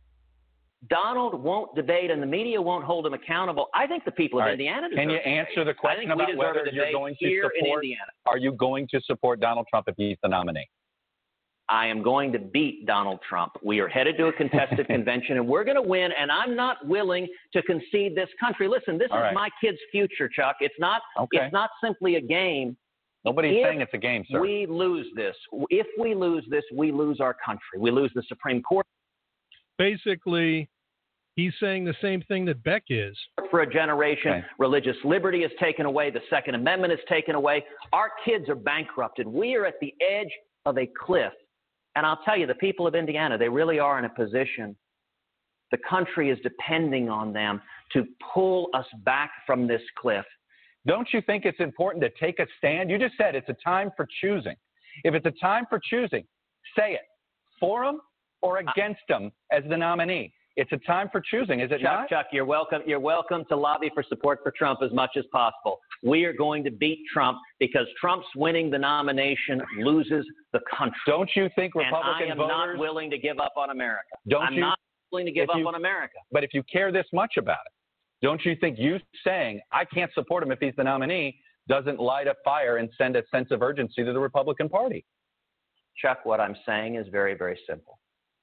Donald won't debate, and the media won't hold him accountable. I think the people of Indiana deserve. Can you answer the question about whether you're going to support? Are you going to support Donald Trump if he's the nominee? I am going to beat Donald Trump. We are headed to a contested convention, and we're going to win, and I'm not willing to concede this country. Listen, this is my kid's future, Chuck. It's not simply a game. Nobody's saying it's a game, sir. We lose this. If we lose this, we lose our country. We lose the Supreme Court. Basically, he's saying the same thing that Beck is. For a generation, religious liberty is taken away. The Second Amendment is taken away. Our kids are bankrupted. We are at the edge of a cliff. And I'll tell you, the people of Indiana, they really are in a position. The country is depending on them to pull us back from this cliff. Don't you think it's important to take a stand? You just said it's a time for choosing. If it's a time for choosing, say it. For him or against him as the nominee. It's a time for choosing, is it not? Chuck, you're welcome. You're welcome to lobby for support for Trump as much as possible. We are going to beat Trump because Trump's winning the nomination loses the country. Don't you think Republican and I am voters not willing to give up on America. I'm not willing to give up on America. But if you care this much about it, don't you think you saying I can't support him if he's the nominee doesn't light a fire and send a sense of urgency to the Republican Party? Chuck, what I'm saying is very, very simple.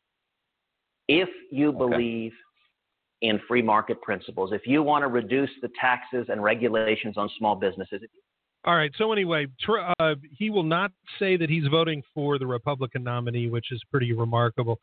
If you believe in free market principles, if you want to reduce the taxes and regulations on small businesses. All right. So anyway, he will not say that he's voting for the Republican nominee, which is pretty remarkable.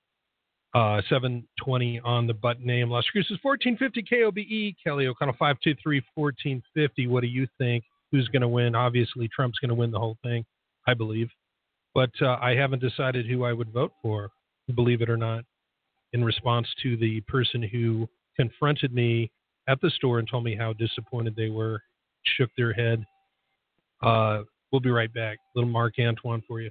720 on the button name. Las Cruces 1450 KOBE. Kelly O'Connell 523-1450. What do you think? Who's going to win? Obviously, Trump's going to win the whole thing, I believe. But I haven't decided who I would vote for, believe it or not, in response to the person who confronted me at the store and told me how disappointed they were, shook their head. We'll be right back. Little Mark Antoine for you.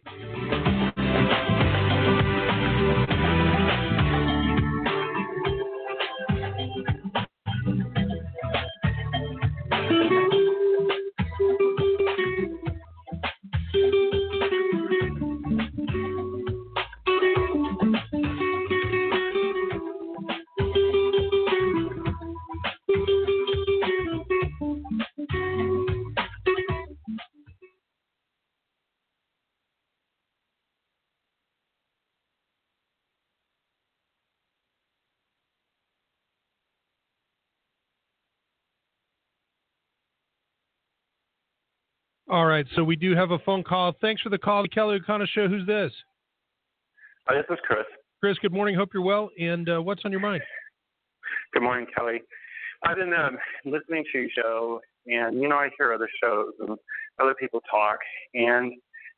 All right, so we do have a phone call. Thanks for the call, the Kelly O'Connell Show. Who's this? This is Chris. Chris, good morning. Hope you're well. And what's on your mind? Good morning, Kelly. I've been listening to your show, and, I hear other shows and other people talk. And,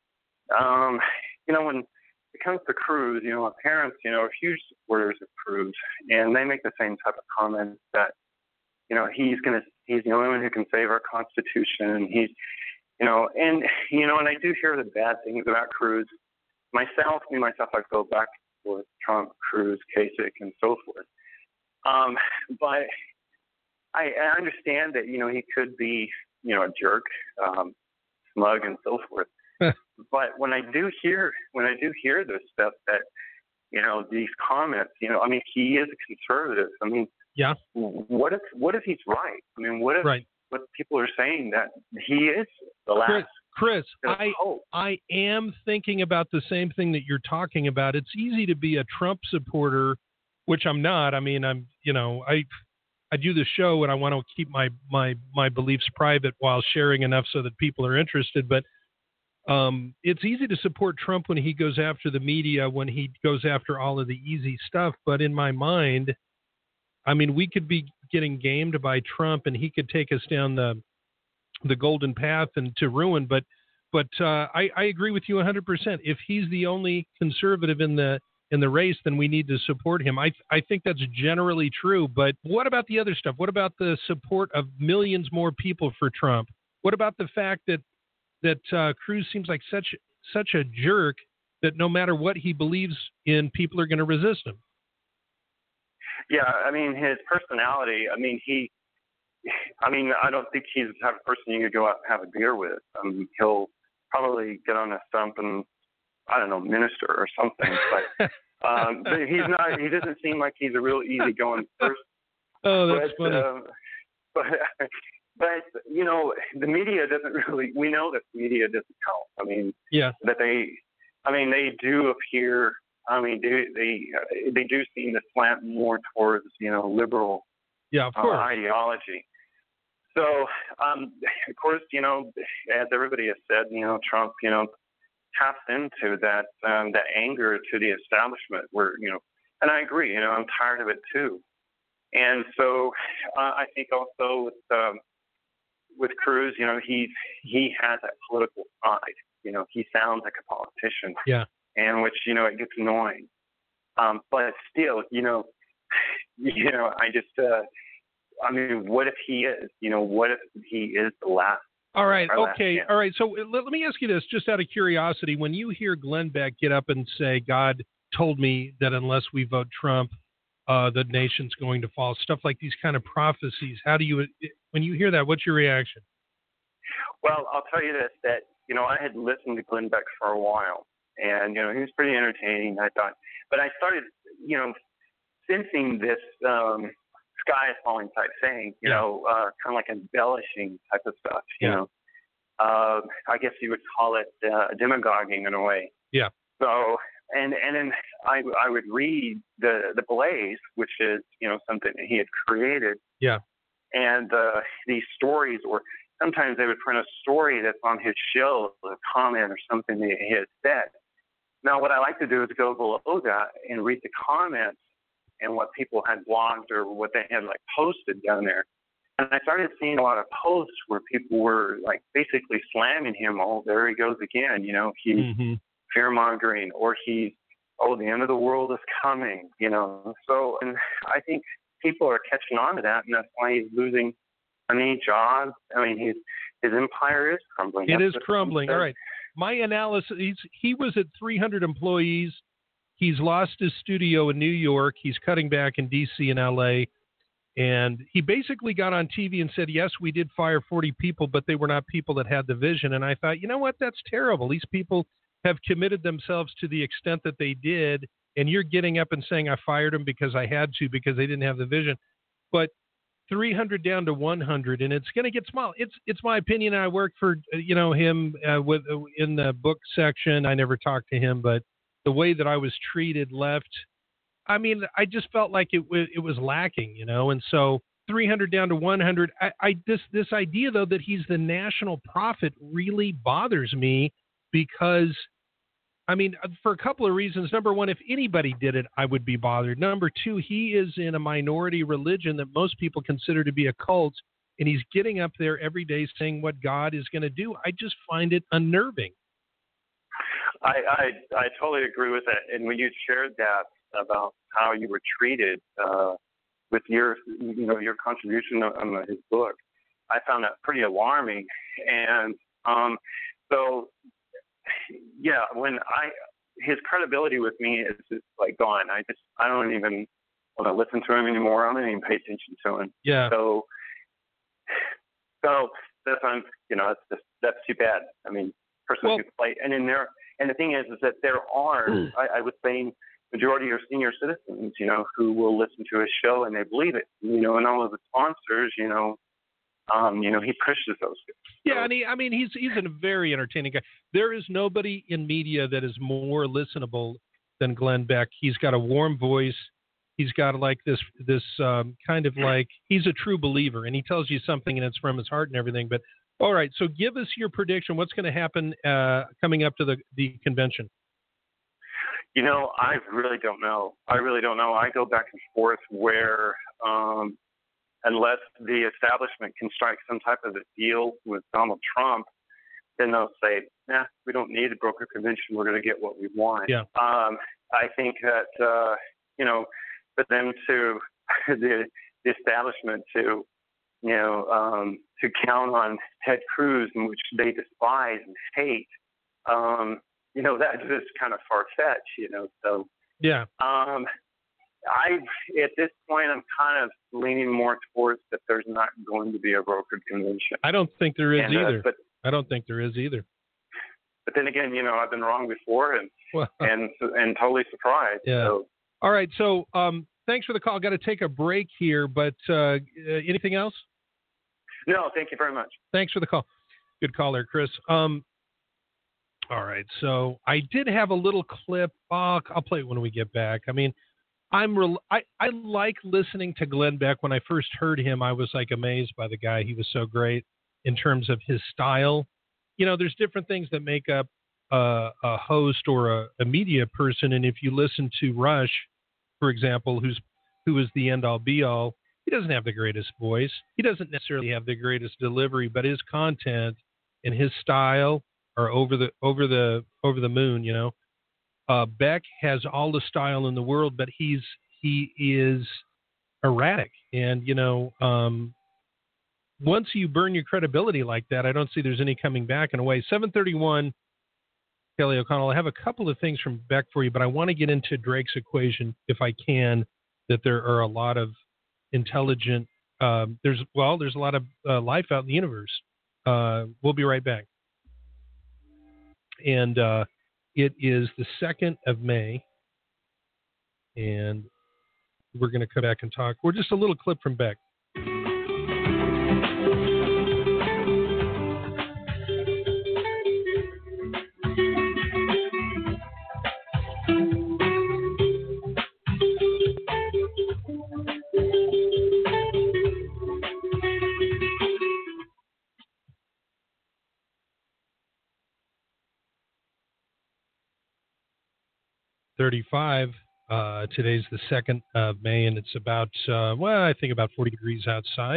when it comes to Cruz, my parents, are huge supporters of Cruz, and they make the same type of comments that he's the only one who can save our Constitution. He's, and I do hear the bad things about Cruz. Me myself, I go back and forth, Trump, Cruz, Kasich, and so forth. But I understand that, he could be, a jerk, smug, and so forth. But when I do hear this stuff that, these comments, he is a conservative. Yeah. What if he's right? What if what people are saying that he is the last? Chris, I am thinking about the same thing that you're talking about. It's easy to be a Trump supporter, which I'm not. I do the show and I want to keep my beliefs private while sharing enough so that people are interested. But it's easy to support Trump when he goes after the media, when he goes after all of the easy stuff. But in my mind, we could be getting gamed by Trump and he could take us down the golden path and to ruin. But I agree with you 100%. If he's the only conservative in the race, then we need to support him. I think that's generally true. But what about the other stuff? What about the support of millions more people for Trump? What about the fact that Cruz seems like such a jerk that no matter what he believes in, people are going to resist him? Yeah, his personality. I don't think he's the type of person you could go out and have a beer with. He'll probably get on a stump and, I don't know, minister or something. But he's not. He doesn't seem like he's a real easygoing person. Oh, that's funny. But the media doesn't really. We know that the media doesn't help. That they do appear. They do seem to slant more towards liberal. Yeah, of course. Ideology. So, of course, as everybody has said, Trump, taps into that anger to the establishment where, and I agree, I'm tired of it too. And so I think also with Cruz, he has that political side. He sounds like a politician. Yeah. And which, it gets annoying. But still, I just, what if he is? What if he is the last? All right. Okay. All right. So let me ask you this, just out of curiosity. When you hear Glenn Beck get up and say, God told me that unless we vote Trump, the nation's going to fall, stuff like these kind of prophecies, when you hear that, what's your reaction? Well, I'll tell you this, that, I had listened to Glenn Beck for a while, and, he was pretty entertaining, I thought. But I started, sensing this sky is falling type saying, kind of like embellishing type of stuff, I guess you would call it demagoguing in a way. Yeah. So, and then I would read the Blaze, which is, something that he had created. Yeah. And these stories, or sometimes they would print a story that's on his show, a comment or something that he had said. Now, what I like to do is go below that and read the comments and what people had blogged or what they had posted down there. And I started seeing a lot of posts where people were basically slamming him. Oh, there he goes again. He's fear-mongering, or the end of the world is coming, So, and I think people are catching on to that, and that's why he's losing jobs. His empire is crumbling. It is crumbling. All right. My analysis, he was at 300 employees. He's lost his studio in New York. He's cutting back in D.C. and L.A. And he basically got on TV and said, yes, we did fire 40 people, but they were not people that had the vision. And I thought, you know what? That's terrible. These people have committed themselves to the extent that they did. And you're getting up and saying, I fired them because I had to, because they didn't have the vision. But 300 down to 100, and it's going to get small. It's my opinion. I worked for him in the book section. I never talked to him, but the way that I was treated left. I just felt like it was lacking, And so 300 down to 100. This idea though that he's the national prophet really bothers me because. For a couple of reasons. Number one, if anybody did it, I would be bothered. Number two, he is in a minority religion that most people consider to be a cult, and he's getting up there every day saying what God is going to do. I just find it unnerving. I totally agree with that. And when you shared that about how you were treated with your contribution on his book. I found that pretty alarming, and so yeah, his credibility with me is just like gone. I don't even want to listen to him anymore. I don't even pay attention to him. Yeah. So that's too bad. I mean, person who play, and the thing is that there are, I would say, majority are senior citizens, who will listen to his show and they believe it, and all of the sponsors, he pushes those things. Yeah, and he's a very entertaining guy. There is nobody in media that is more listenable than Glenn Beck. He's got a warm voice. He's got like this kind of like, he's a true believer, and he tells you something and it's from his heart and everything. But all right, so give us your prediction. What's going to happen coming up to the convention? I really don't know. I go back and forth where unless the establishment can strike some type of a deal with Donald Trump, then they'll say, we don't need a broker convention. We're going to get what we want. Yeah. I think that, for them to, the establishment to count on Ted Cruz, in which they despise and hate, that is kind of far-fetched, so. Yeah. At this point, I'm kind of leaning more towards that there's not going to be a brokered convention. I don't think there is either. But I don't think there is either. But then again, I've been wrong before and totally surprised. Yeah. So. All right. So thanks for the call. Got to take a break here, but anything else? No, thank you very much. Thanks for the call. Good call there, Chris. All right. So I did have a little clip. I'll play it when we get back. I mean, I like listening to Glenn Beck. When I first heard him, I was like amazed by the guy. He was so great in terms of his style. There's different things that make up a host or a media person. And if you listen to Rush, for example, who is the end all be all, he doesn't have the greatest voice. He doesn't necessarily have the greatest delivery, but his content and his style are over the moon. Beck has all the style in the world, but he is erratic. And, once you burn your credibility like that, I don't see there's any coming back in a way. 731, Kelly O'Connell, I have a couple of things from Beck for you, but I want to get into Drake's equation, if I can, that there are a lot of intelligent, there's a lot of life out in the universe. We'll be right back. And it is the 2nd of May, and we're going to come back and talk. We're just a little clip from Beck. Today's the 2nd of May, and it's about, I think about 40 degrees outside.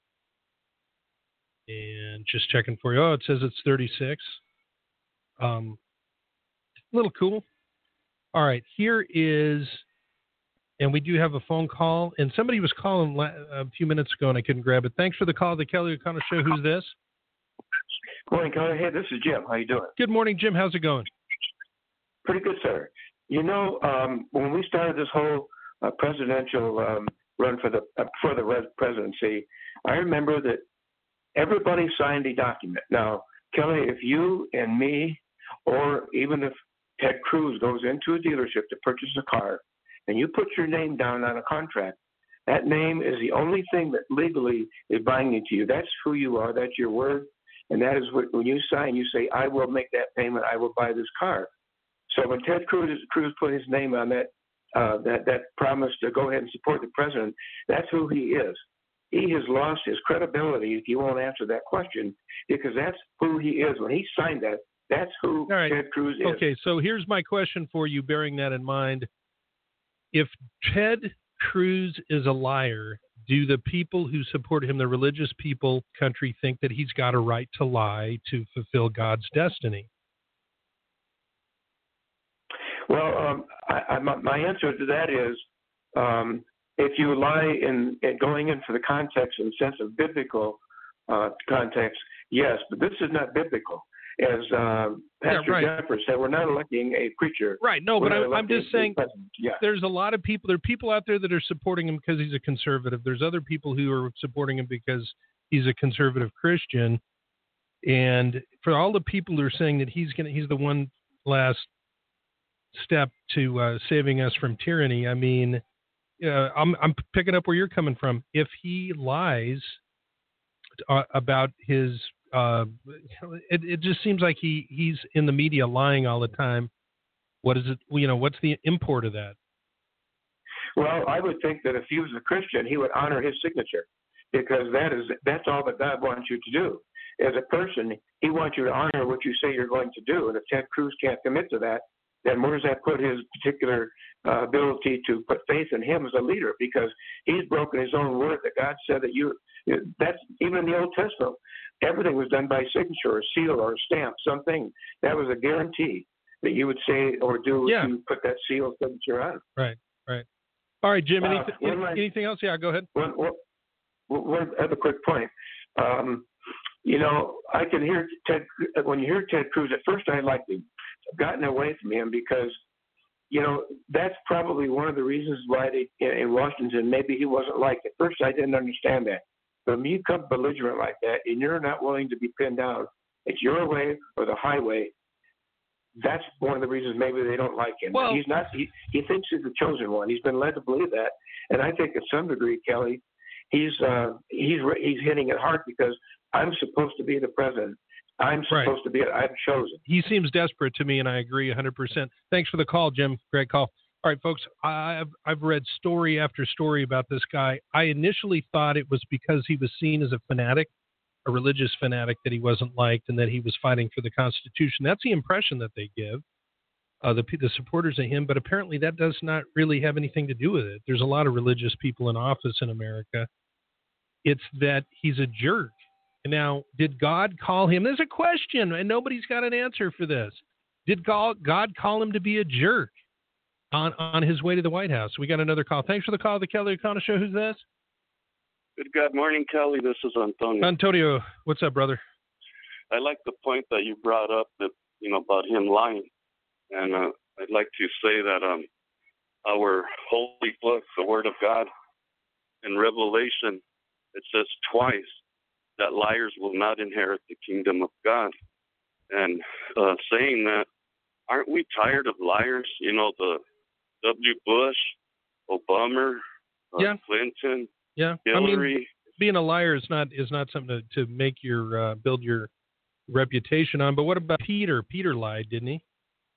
And just checking for you. Oh, it says it's 36. A little cool. All right, here is, and we do have a phone call, and somebody was calling a few minutes ago, and I couldn't grab it. Thanks for the call, the Kelly O'Connell Show. Who's this? Morning, Kelly. Hey, this is Jim. How you doing? Good morning, Jim. How's it going? Pretty good, sir. When we started this whole presidential run for the presidency, I remember that everybody signed a document. Now, Kelly, if you and me, or even if Ted Cruz goes into a dealership to purchase a car, and you put your name down on a contract, that name is the only thing that legally is binding to you. That's who you are. That's your word. And that is what, when you sign, you say, I will make that payment. I will buy this car. So when Ted Cruz put his name on that promise to go ahead and support the president, that's who he is. He has lost his credibility if you won't answer that question, because that's who he is. When he signed that, that's who Ted Cruz is. Okay, so here's my question for you, bearing that in mind. If Ted Cruz is a liar, do the people who support him, the religious people, country, think that he's got a right to lie to fulfill God's destiny? Well, my answer to that is if you lie in going into the context and sense of biblical context, yes, but this is not biblical. As Pastor Jeffers said, we're not electing a preacher. Right. No, but I'm just saying yeah. There's a lot of people. There are people out there that are supporting him because he's a conservative. There's other people who are supporting him because he's a conservative Christian. And for all the people who are saying that he's the one last step to saving us from tyranny, I mean, I'm picking up where you're coming from. If he lies about his it just seems like he's in the media lying all the time. What is it? What's the import of that? Well, I would think that if he was a Christian, he would honor his signature, because that's all that God wants you to do. As a person, he wants you to honor what you say you're going to do. And if Ted Cruz can't commit to that, then where does that put his particular ability to put faith in him as a leader? Because he's broken his own word that God said that that's even in the Old Testament. Everything was done by signature or seal or stamp, something. That was a guarantee that you would say or do if you put that seal signature on. Right. All right, Jim, anything else? Yeah, go ahead. One other quick point. I can hear when you hear Ted Cruz, at first I liked him. I've gotten away from him because, that's probably one of the reasons why in Washington, maybe he wasn't liked. At first I didn't understand that. But when you come belligerent like that and you're not willing to be pinned down, it's your way or the highway. That's one of the reasons maybe they don't like him. Well, he's not. He thinks he's the chosen one. He's been led to believe that, and I think to some degree, Kelly, he's hitting it hard because I'm supposed to be the president. I'm supposed to be it. I'm chosen. He seems desperate to me, and I agree 100%. Thanks for the call, Jim. Great call. All right, folks, I've read story after story about this guy. I initially thought it was because he was seen as a fanatic, a religious fanatic, that he wasn't liked and that he was fighting for the Constitution. That's the impression that they give, the supporters of him. But apparently that does not really have anything to do with it. There's a lot of religious people in office in America. It's that he's a jerk. Now, did God call him? There's a question, and nobody's got an answer for this. Did God call him to be a jerk on his way to the White House? We got another call. Thanks for the call, the Kelly O'Connor Show. Who's this? Good morning, Kelly. This is Antonio. Antonio, what's up, brother? I like the point that you brought up that about him lying, and I'd like to say that our holy book, the Word of God, in Revelation, it says twice that liars will not inherit the kingdom of God. And saying that, aren't we tired of liars? The W. Bush, Obama, Clinton, Hillary. I mean, being a liar is not something to make your build your reputation on. But what about Peter? Peter lied, didn't he?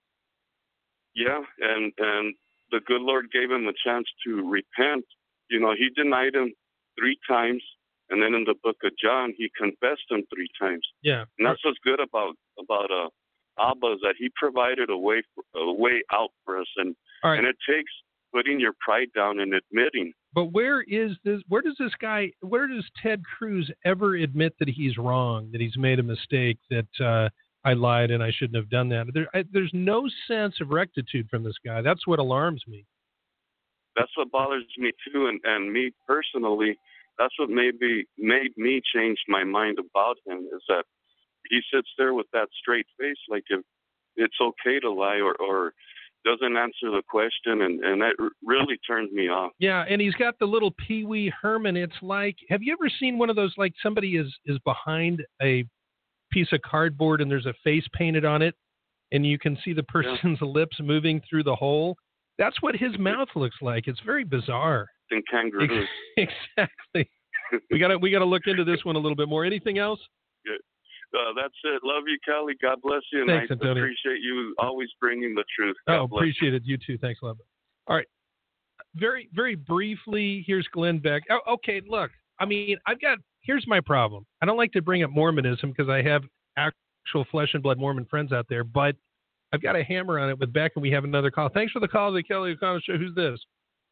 Yeah, and the good Lord gave him a chance to repent. He denied him 3 times. And then in the book of John, he confessed him 3 times. Yeah. And that's what's good about Abba, is that he provided a way out for us. And it takes putting your pride down and admitting. But where does Ted Cruz ever admit that he's wrong, that he's made a mistake, that I lied and I shouldn't have done that? There's no sense of rectitude from this guy. That's what alarms me. That's what bothers me too. And me personally, that's what made me change my mind about him, is that he sits there with that straight face, like if it's okay to lie or doesn't answer the question, and that really turns me off. Yeah, and he's got the little Pee Wee Herman. It's like, have you ever seen one of those, like somebody is behind a piece of cardboard and there's a face painted on it, and you can see the person's lips moving through the hole? That's what his mouth looks like. It's very bizarre. And kangaroos. Exactly. We gotta look into this one a little bit more. Anything else? Good. That's it. Love you, Kelly. God bless you. And Thanks, I Antonio. appreciate you always bringing the truth. God bless appreciate it. You too. Thanks a lot. All right. Very, very briefly, here's Glenn Beck. Oh, okay, look. I mean, here's my problem. I don't like to bring up Mormonism because I have actual flesh and blood Mormon friends out there, but I've got a hammer on it with Beck, and we have another call. Thanks for the call to the Kelly O'Connor Show. Who's this?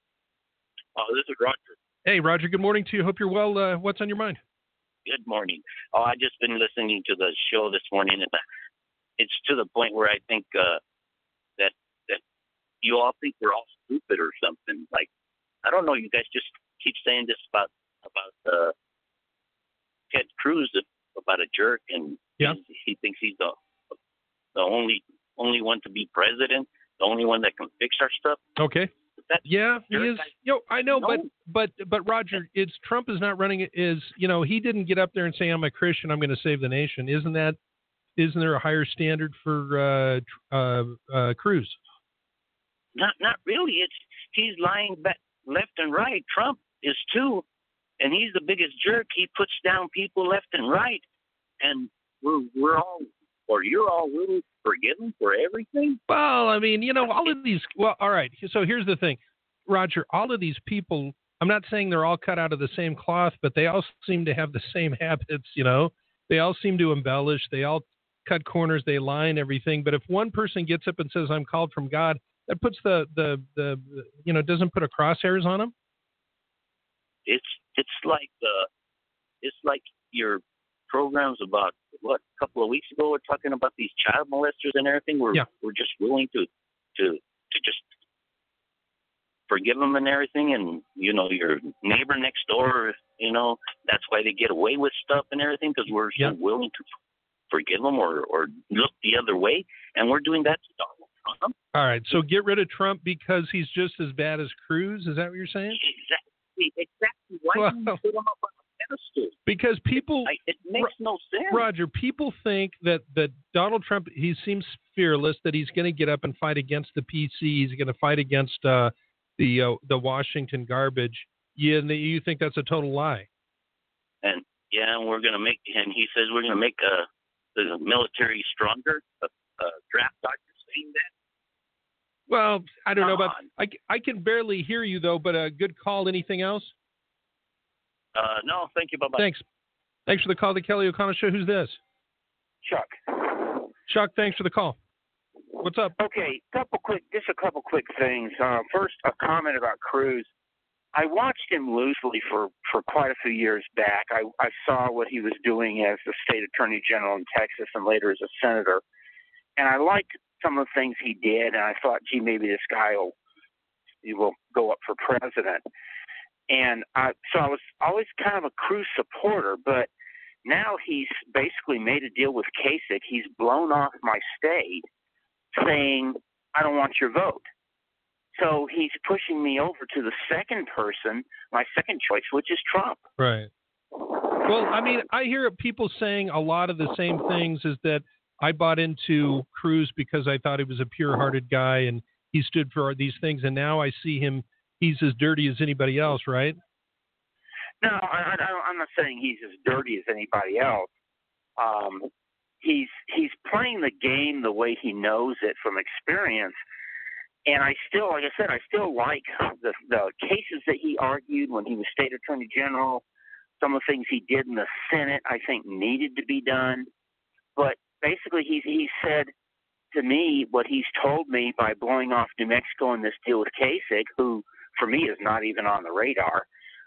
This is Roger. Hey, Roger. Good morning to you. Hope you're well. What's on your mind? Good morning. I just been listening to the show this morning, and it's to the point where I think that you all think we're all stupid or something. Like I don't know. You guys just keep saying this about Ted Cruz, about a jerk, and he thinks he's the only one to be president, the only one that can fix our stuff. Okay. He is. I know, but Roger, Trump is not running. He didn't get up there and say, "I'm a Christian, I'm going to save the nation." Isn't there a higher standard for Cruz? Not really. He's lying back left and right. Trump is too, and he's the biggest jerk. He puts down people left and right, and you're all really forgiven for everything. Well, I mean, all of these. Well, all right. So here's the thing, Roger. All of these people. I'm not saying they're all cut out of the same cloth, but they all seem to have the same habits. They all seem to embellish. They all cut corners. They lie and everything. But if one person gets up and says, "I'm called from God," that puts doesn't put a crosshairs on them. It's like your programs about a couple of weeks ago we're talking about these child molesters and everything. We're just willing to just forgive them and everything, and your neighbor next door, that's why they get away with stuff and everything, because we're so willing to forgive them or look the other way, and we're doing that to Donald Trump. All right, so get rid of Trump because he's just as bad as Cruz. Is that what you're saying? Exactly. Why do you put him up on a pedestal? Because people, it makes no sense. Roger, people think that Donald Trump, he seems fearless, that he's going to get up and fight against the PC. He's going to fight against the Washington garbage. And you think that's a total lie. And we're going to make. And he says we're going to make the military stronger. Draft doctor saying that. Well, I don't know about. I can barely hear you though. But a good call. Anything else? No, thank you. Bye-bye. Thanks for the call, the Kelly O'Connell Show. Who's this? Chuck, thanks for the call. What's up? Okay, a couple quick things. First, a comment about Cruz. I watched him loosely for quite a few years back. I saw what he was doing as the state attorney general in Texas and later as a senator. And I liked some of the things he did, and I thought, gee, maybe this guy will go up for president. And so I was always kind of a Cruz supporter, but now he's basically made a deal with Kasich. He's blown off my state, saying, I don't want your vote. So he's pushing me over to the second person, my second choice, which is Trump. Right. Well, I mean, I hear people saying a lot of the same things, is that I bought into Cruz because I thought he was a pure-hearted guy and he stood for these things, and now I see him, he's as dirty as anybody else, right? No, I'm not saying he's as dirty as anybody else. He's playing the game the way he knows it from experience. And I still, like I said, I still like the cases that he argued when he was state attorney general. Some of the things he did in the Senate, I think, needed to be done. But basically, he said to me what he's told me by blowing off New Mexico in this deal with Kasich, who for me is not even on the radar.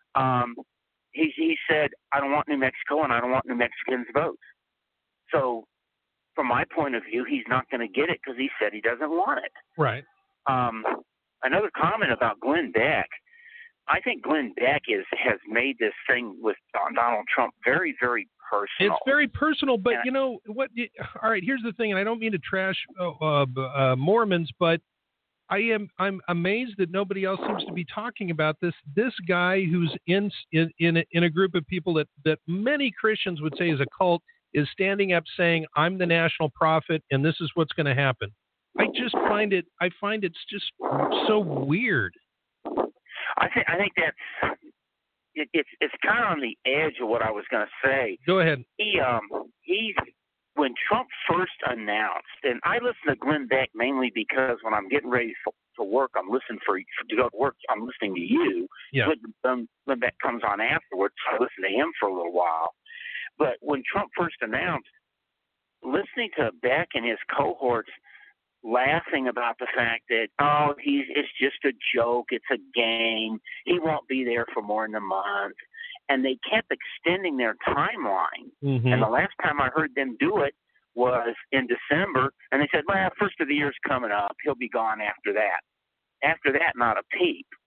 He said, I don't want New Mexico and I don't want New Mexicans' votes. So from my point of view, he's not going to get it because he said he doesn't want it. Right. Another comment about Glenn Beck. I think Glenn Beck has made this thing with Donald Trump very, very personal. It's very personal, but you know what? All right, here's the thing, and I don't mean to trash Mormons, but I'm amazed that nobody else seems to be talking about this. This guy who's in a group of people that many Christians would say is a cult is standing up saying, "I'm the national prophet, and this is what's going to happen." I find it's just so weird. I think that's it's kind of on the edge of what I was going to say. Go ahead. He's when Trump first announced, and I listen to Glenn Beck mainly because when I'm getting ready to work, I'm listening to go to work. I'm listening to you. Yeah. Glenn Beck comes on afterwards, so I listen to him for a little while. But when Trump first announced, listening to Beck and his cohorts laughing about the fact that, it's just a joke, it's a game, he won't be there for more than a month. And they kept extending their timeline. Mm-hmm. And the last time I heard them do it was in December, and they said, well, first of the year's coming up, he'll be gone after that. After that, not a peep.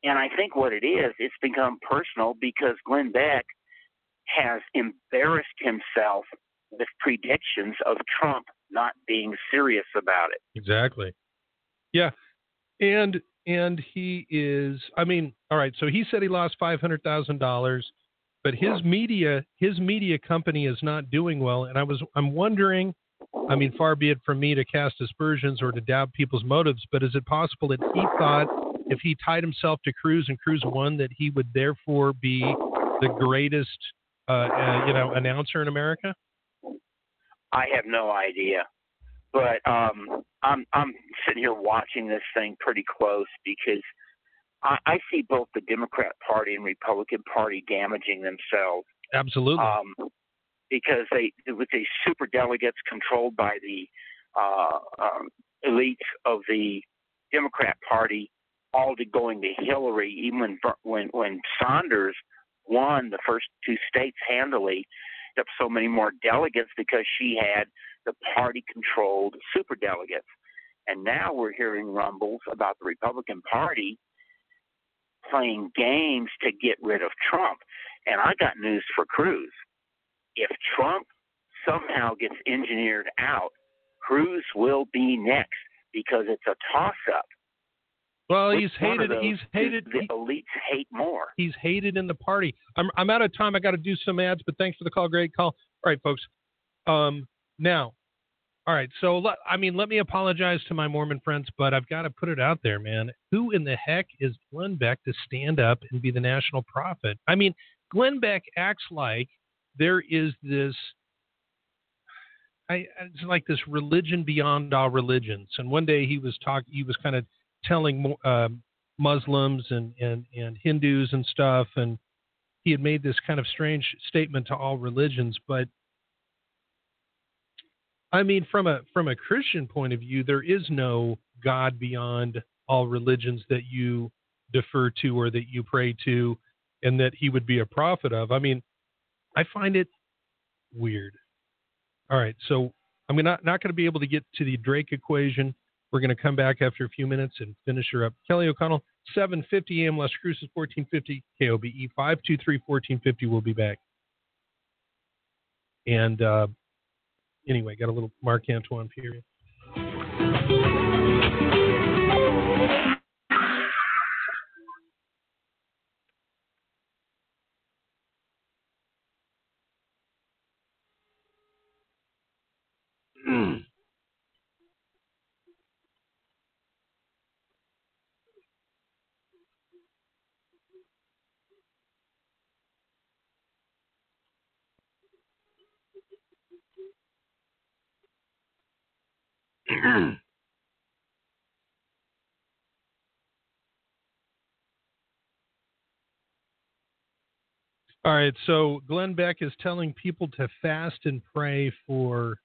And I think what it is, it's become personal because Glenn Beck has embarrassed himself with predictions of Trump not being serious about it. Exactly. Yeah. And he is, I mean, all right, so he said he lost $500,000, but his media company is not doing well. And I'm wondering, I mean, far be it from me to cast aspersions or to doubt people's motives, but is it possible that he thought if he tied himself to Cruz and Cruz won, that he would therefore be the greatest, announcer in America? I have no idea, but I'm sitting here watching this thing pretty close because I see both the Democrat Party and Republican Party damaging themselves. Absolutely. Because with these super delegates controlled by the elites of the Democrat Party, all going to Hillary, even when Sanders won the first two states handily, up so many more delegates because she had the party-controlled superdelegates. And now we're hearing rumbles about the Republican Party playing games to get rid of Trump. And I got news for Cruz. If Trump somehow gets engineered out, Cruz will be next because it's a toss-up. Well, he's hated. He's hated. The elites hate more. He's hated in the party. I'm out of time. I got to do some ads, but thanks for the call. Great call. All right, folks. Now, all right. So let me apologize to my Mormon friends, but I've got to put it out there, man. Who in the heck is Glenn Beck to stand up and be the national prophet? I mean, Glenn Beck acts like there is this. It's like this religion beyond all religions. And one day he was kind of telling Muslims and Hindus and stuff, and he had made this kind of strange statement to all religions. But I mean, from a Christian point of view, there is no God beyond all religions that you defer to or that you pray to, and that he would be a prophet of. I mean, I find it weird. All right, so I'm not going to be able to get to the Drake equation. We're going to come back after a few minutes and finish her up. Kelly O'Connell, 7:50 a.m. Las Cruces, 1450 KOBE, 523-1450. We'll be back. And anyway, got a little Marc Antoine period. All right, so Glenn Beck is telling people to fast and pray for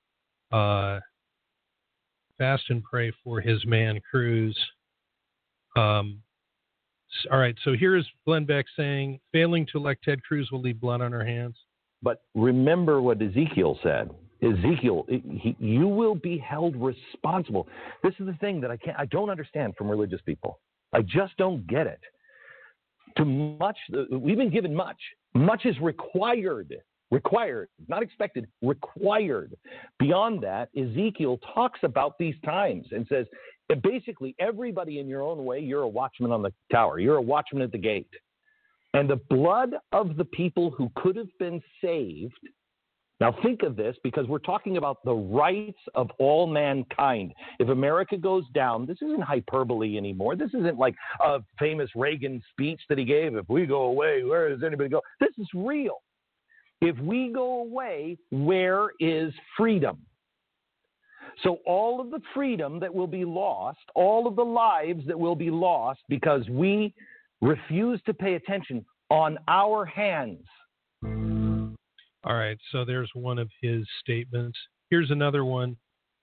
his man Cruz. All right, so here's Glenn Beck saying, failing to elect Ted Cruz will leave blood on our hands. But remember what Ezekiel said. Ezekiel, you will be held responsible. This is the thing that I don't understand from religious people. I just don't get it. To much, we've been given much. Much is required, not expected, required. Beyond that, Ezekiel talks about these times and says, basically, everybody in your own way, you're a watchman on the tower. You're a watchman at the gate. And the blood of the people who could have been saved. Now think of this, because we're talking about the rights of all mankind. If America goes down, this isn't hyperbole anymore. This isn't like a famous Reagan speech that he gave. If we go away, where does anybody go? This is real. If we go away, where is freedom? So all of the freedom that will be lost, all of the lives that will be lost because we refuse to pay attention, on our hands. All right, so there's one of his statements. Here's another one.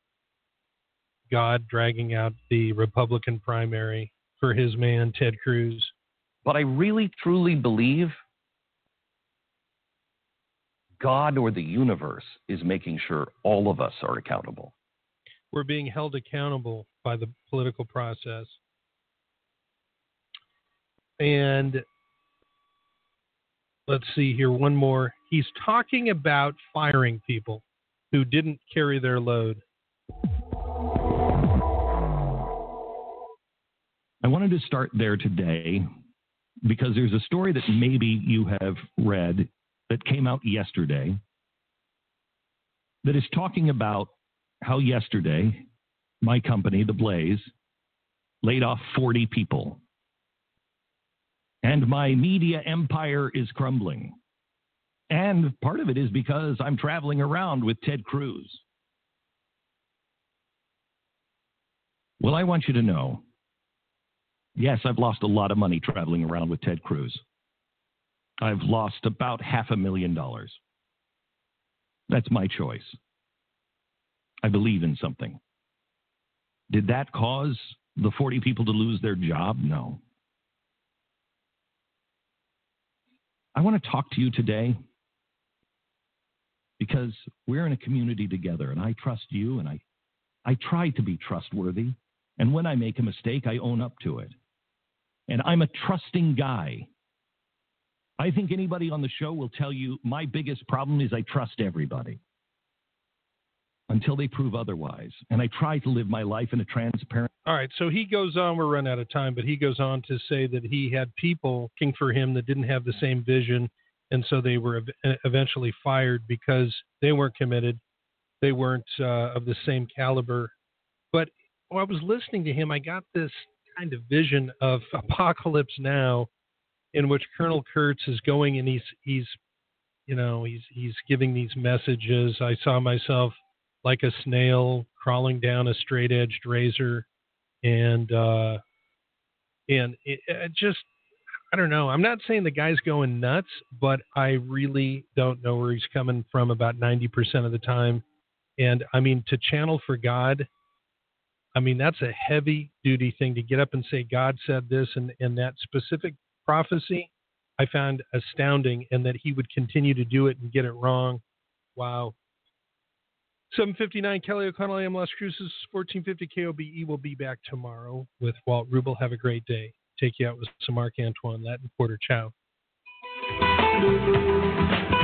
God dragging out the Republican primary for his man, Ted Cruz. But I really, truly believe God or the universe is making sure all of us are accountable. We're being held accountable by the political process. And let's see here, one more. He's talking about firing people who didn't carry their load. I wanted to start there today because there's a story that maybe you have read that came out yesterday that is talking about how yesterday my company, The Blaze, laid off 40 people. And my media empire is crumbling. And part of it is because I'm traveling around with Ted Cruz. Well, I want you to know, yes, I've lost a lot of money traveling around with Ted Cruz. I've lost about $500,000. That's my choice. I believe in something. Did that cause the 40 people to lose their job? No. I want to talk to you today because we're in a community together, and I trust you, and I try to be trustworthy. And when I make a mistake, I own up to it. And I'm a trusting guy. I think anybody on the show will tell you my biggest problem is I trust everybody until they prove otherwise. And I try to live my life in a transparent. All right, so he goes on, we're running out of time, but he goes on to say that he had people working for him that didn't have the same vision, and so they were eventually fired because they weren't committed. They weren't of the same caliber. But while I was listening to him, I got this kind of vision of Apocalypse Now, in which Colonel Kurtz is going and he's giving these messages. I saw myself like a snail crawling down a straight-edged razor, and it just, I don't know. I'm not saying the guy's going nuts, but I really don't know where he's coming from about 90% of the time. And I mean, to channel for God, I mean, that's a heavy-duty thing to get up and say, God said this, and that specific prophecy I found astounding, and that he would continue to do it and get it wrong. Wow. 7:59, Kelly O'Connell, I am Las Cruces, 1450 KOBE. Will be back tomorrow with Walt Rubel. Have a great day. Take you out with some Marc Antoine, Latin Quarter. Ciao.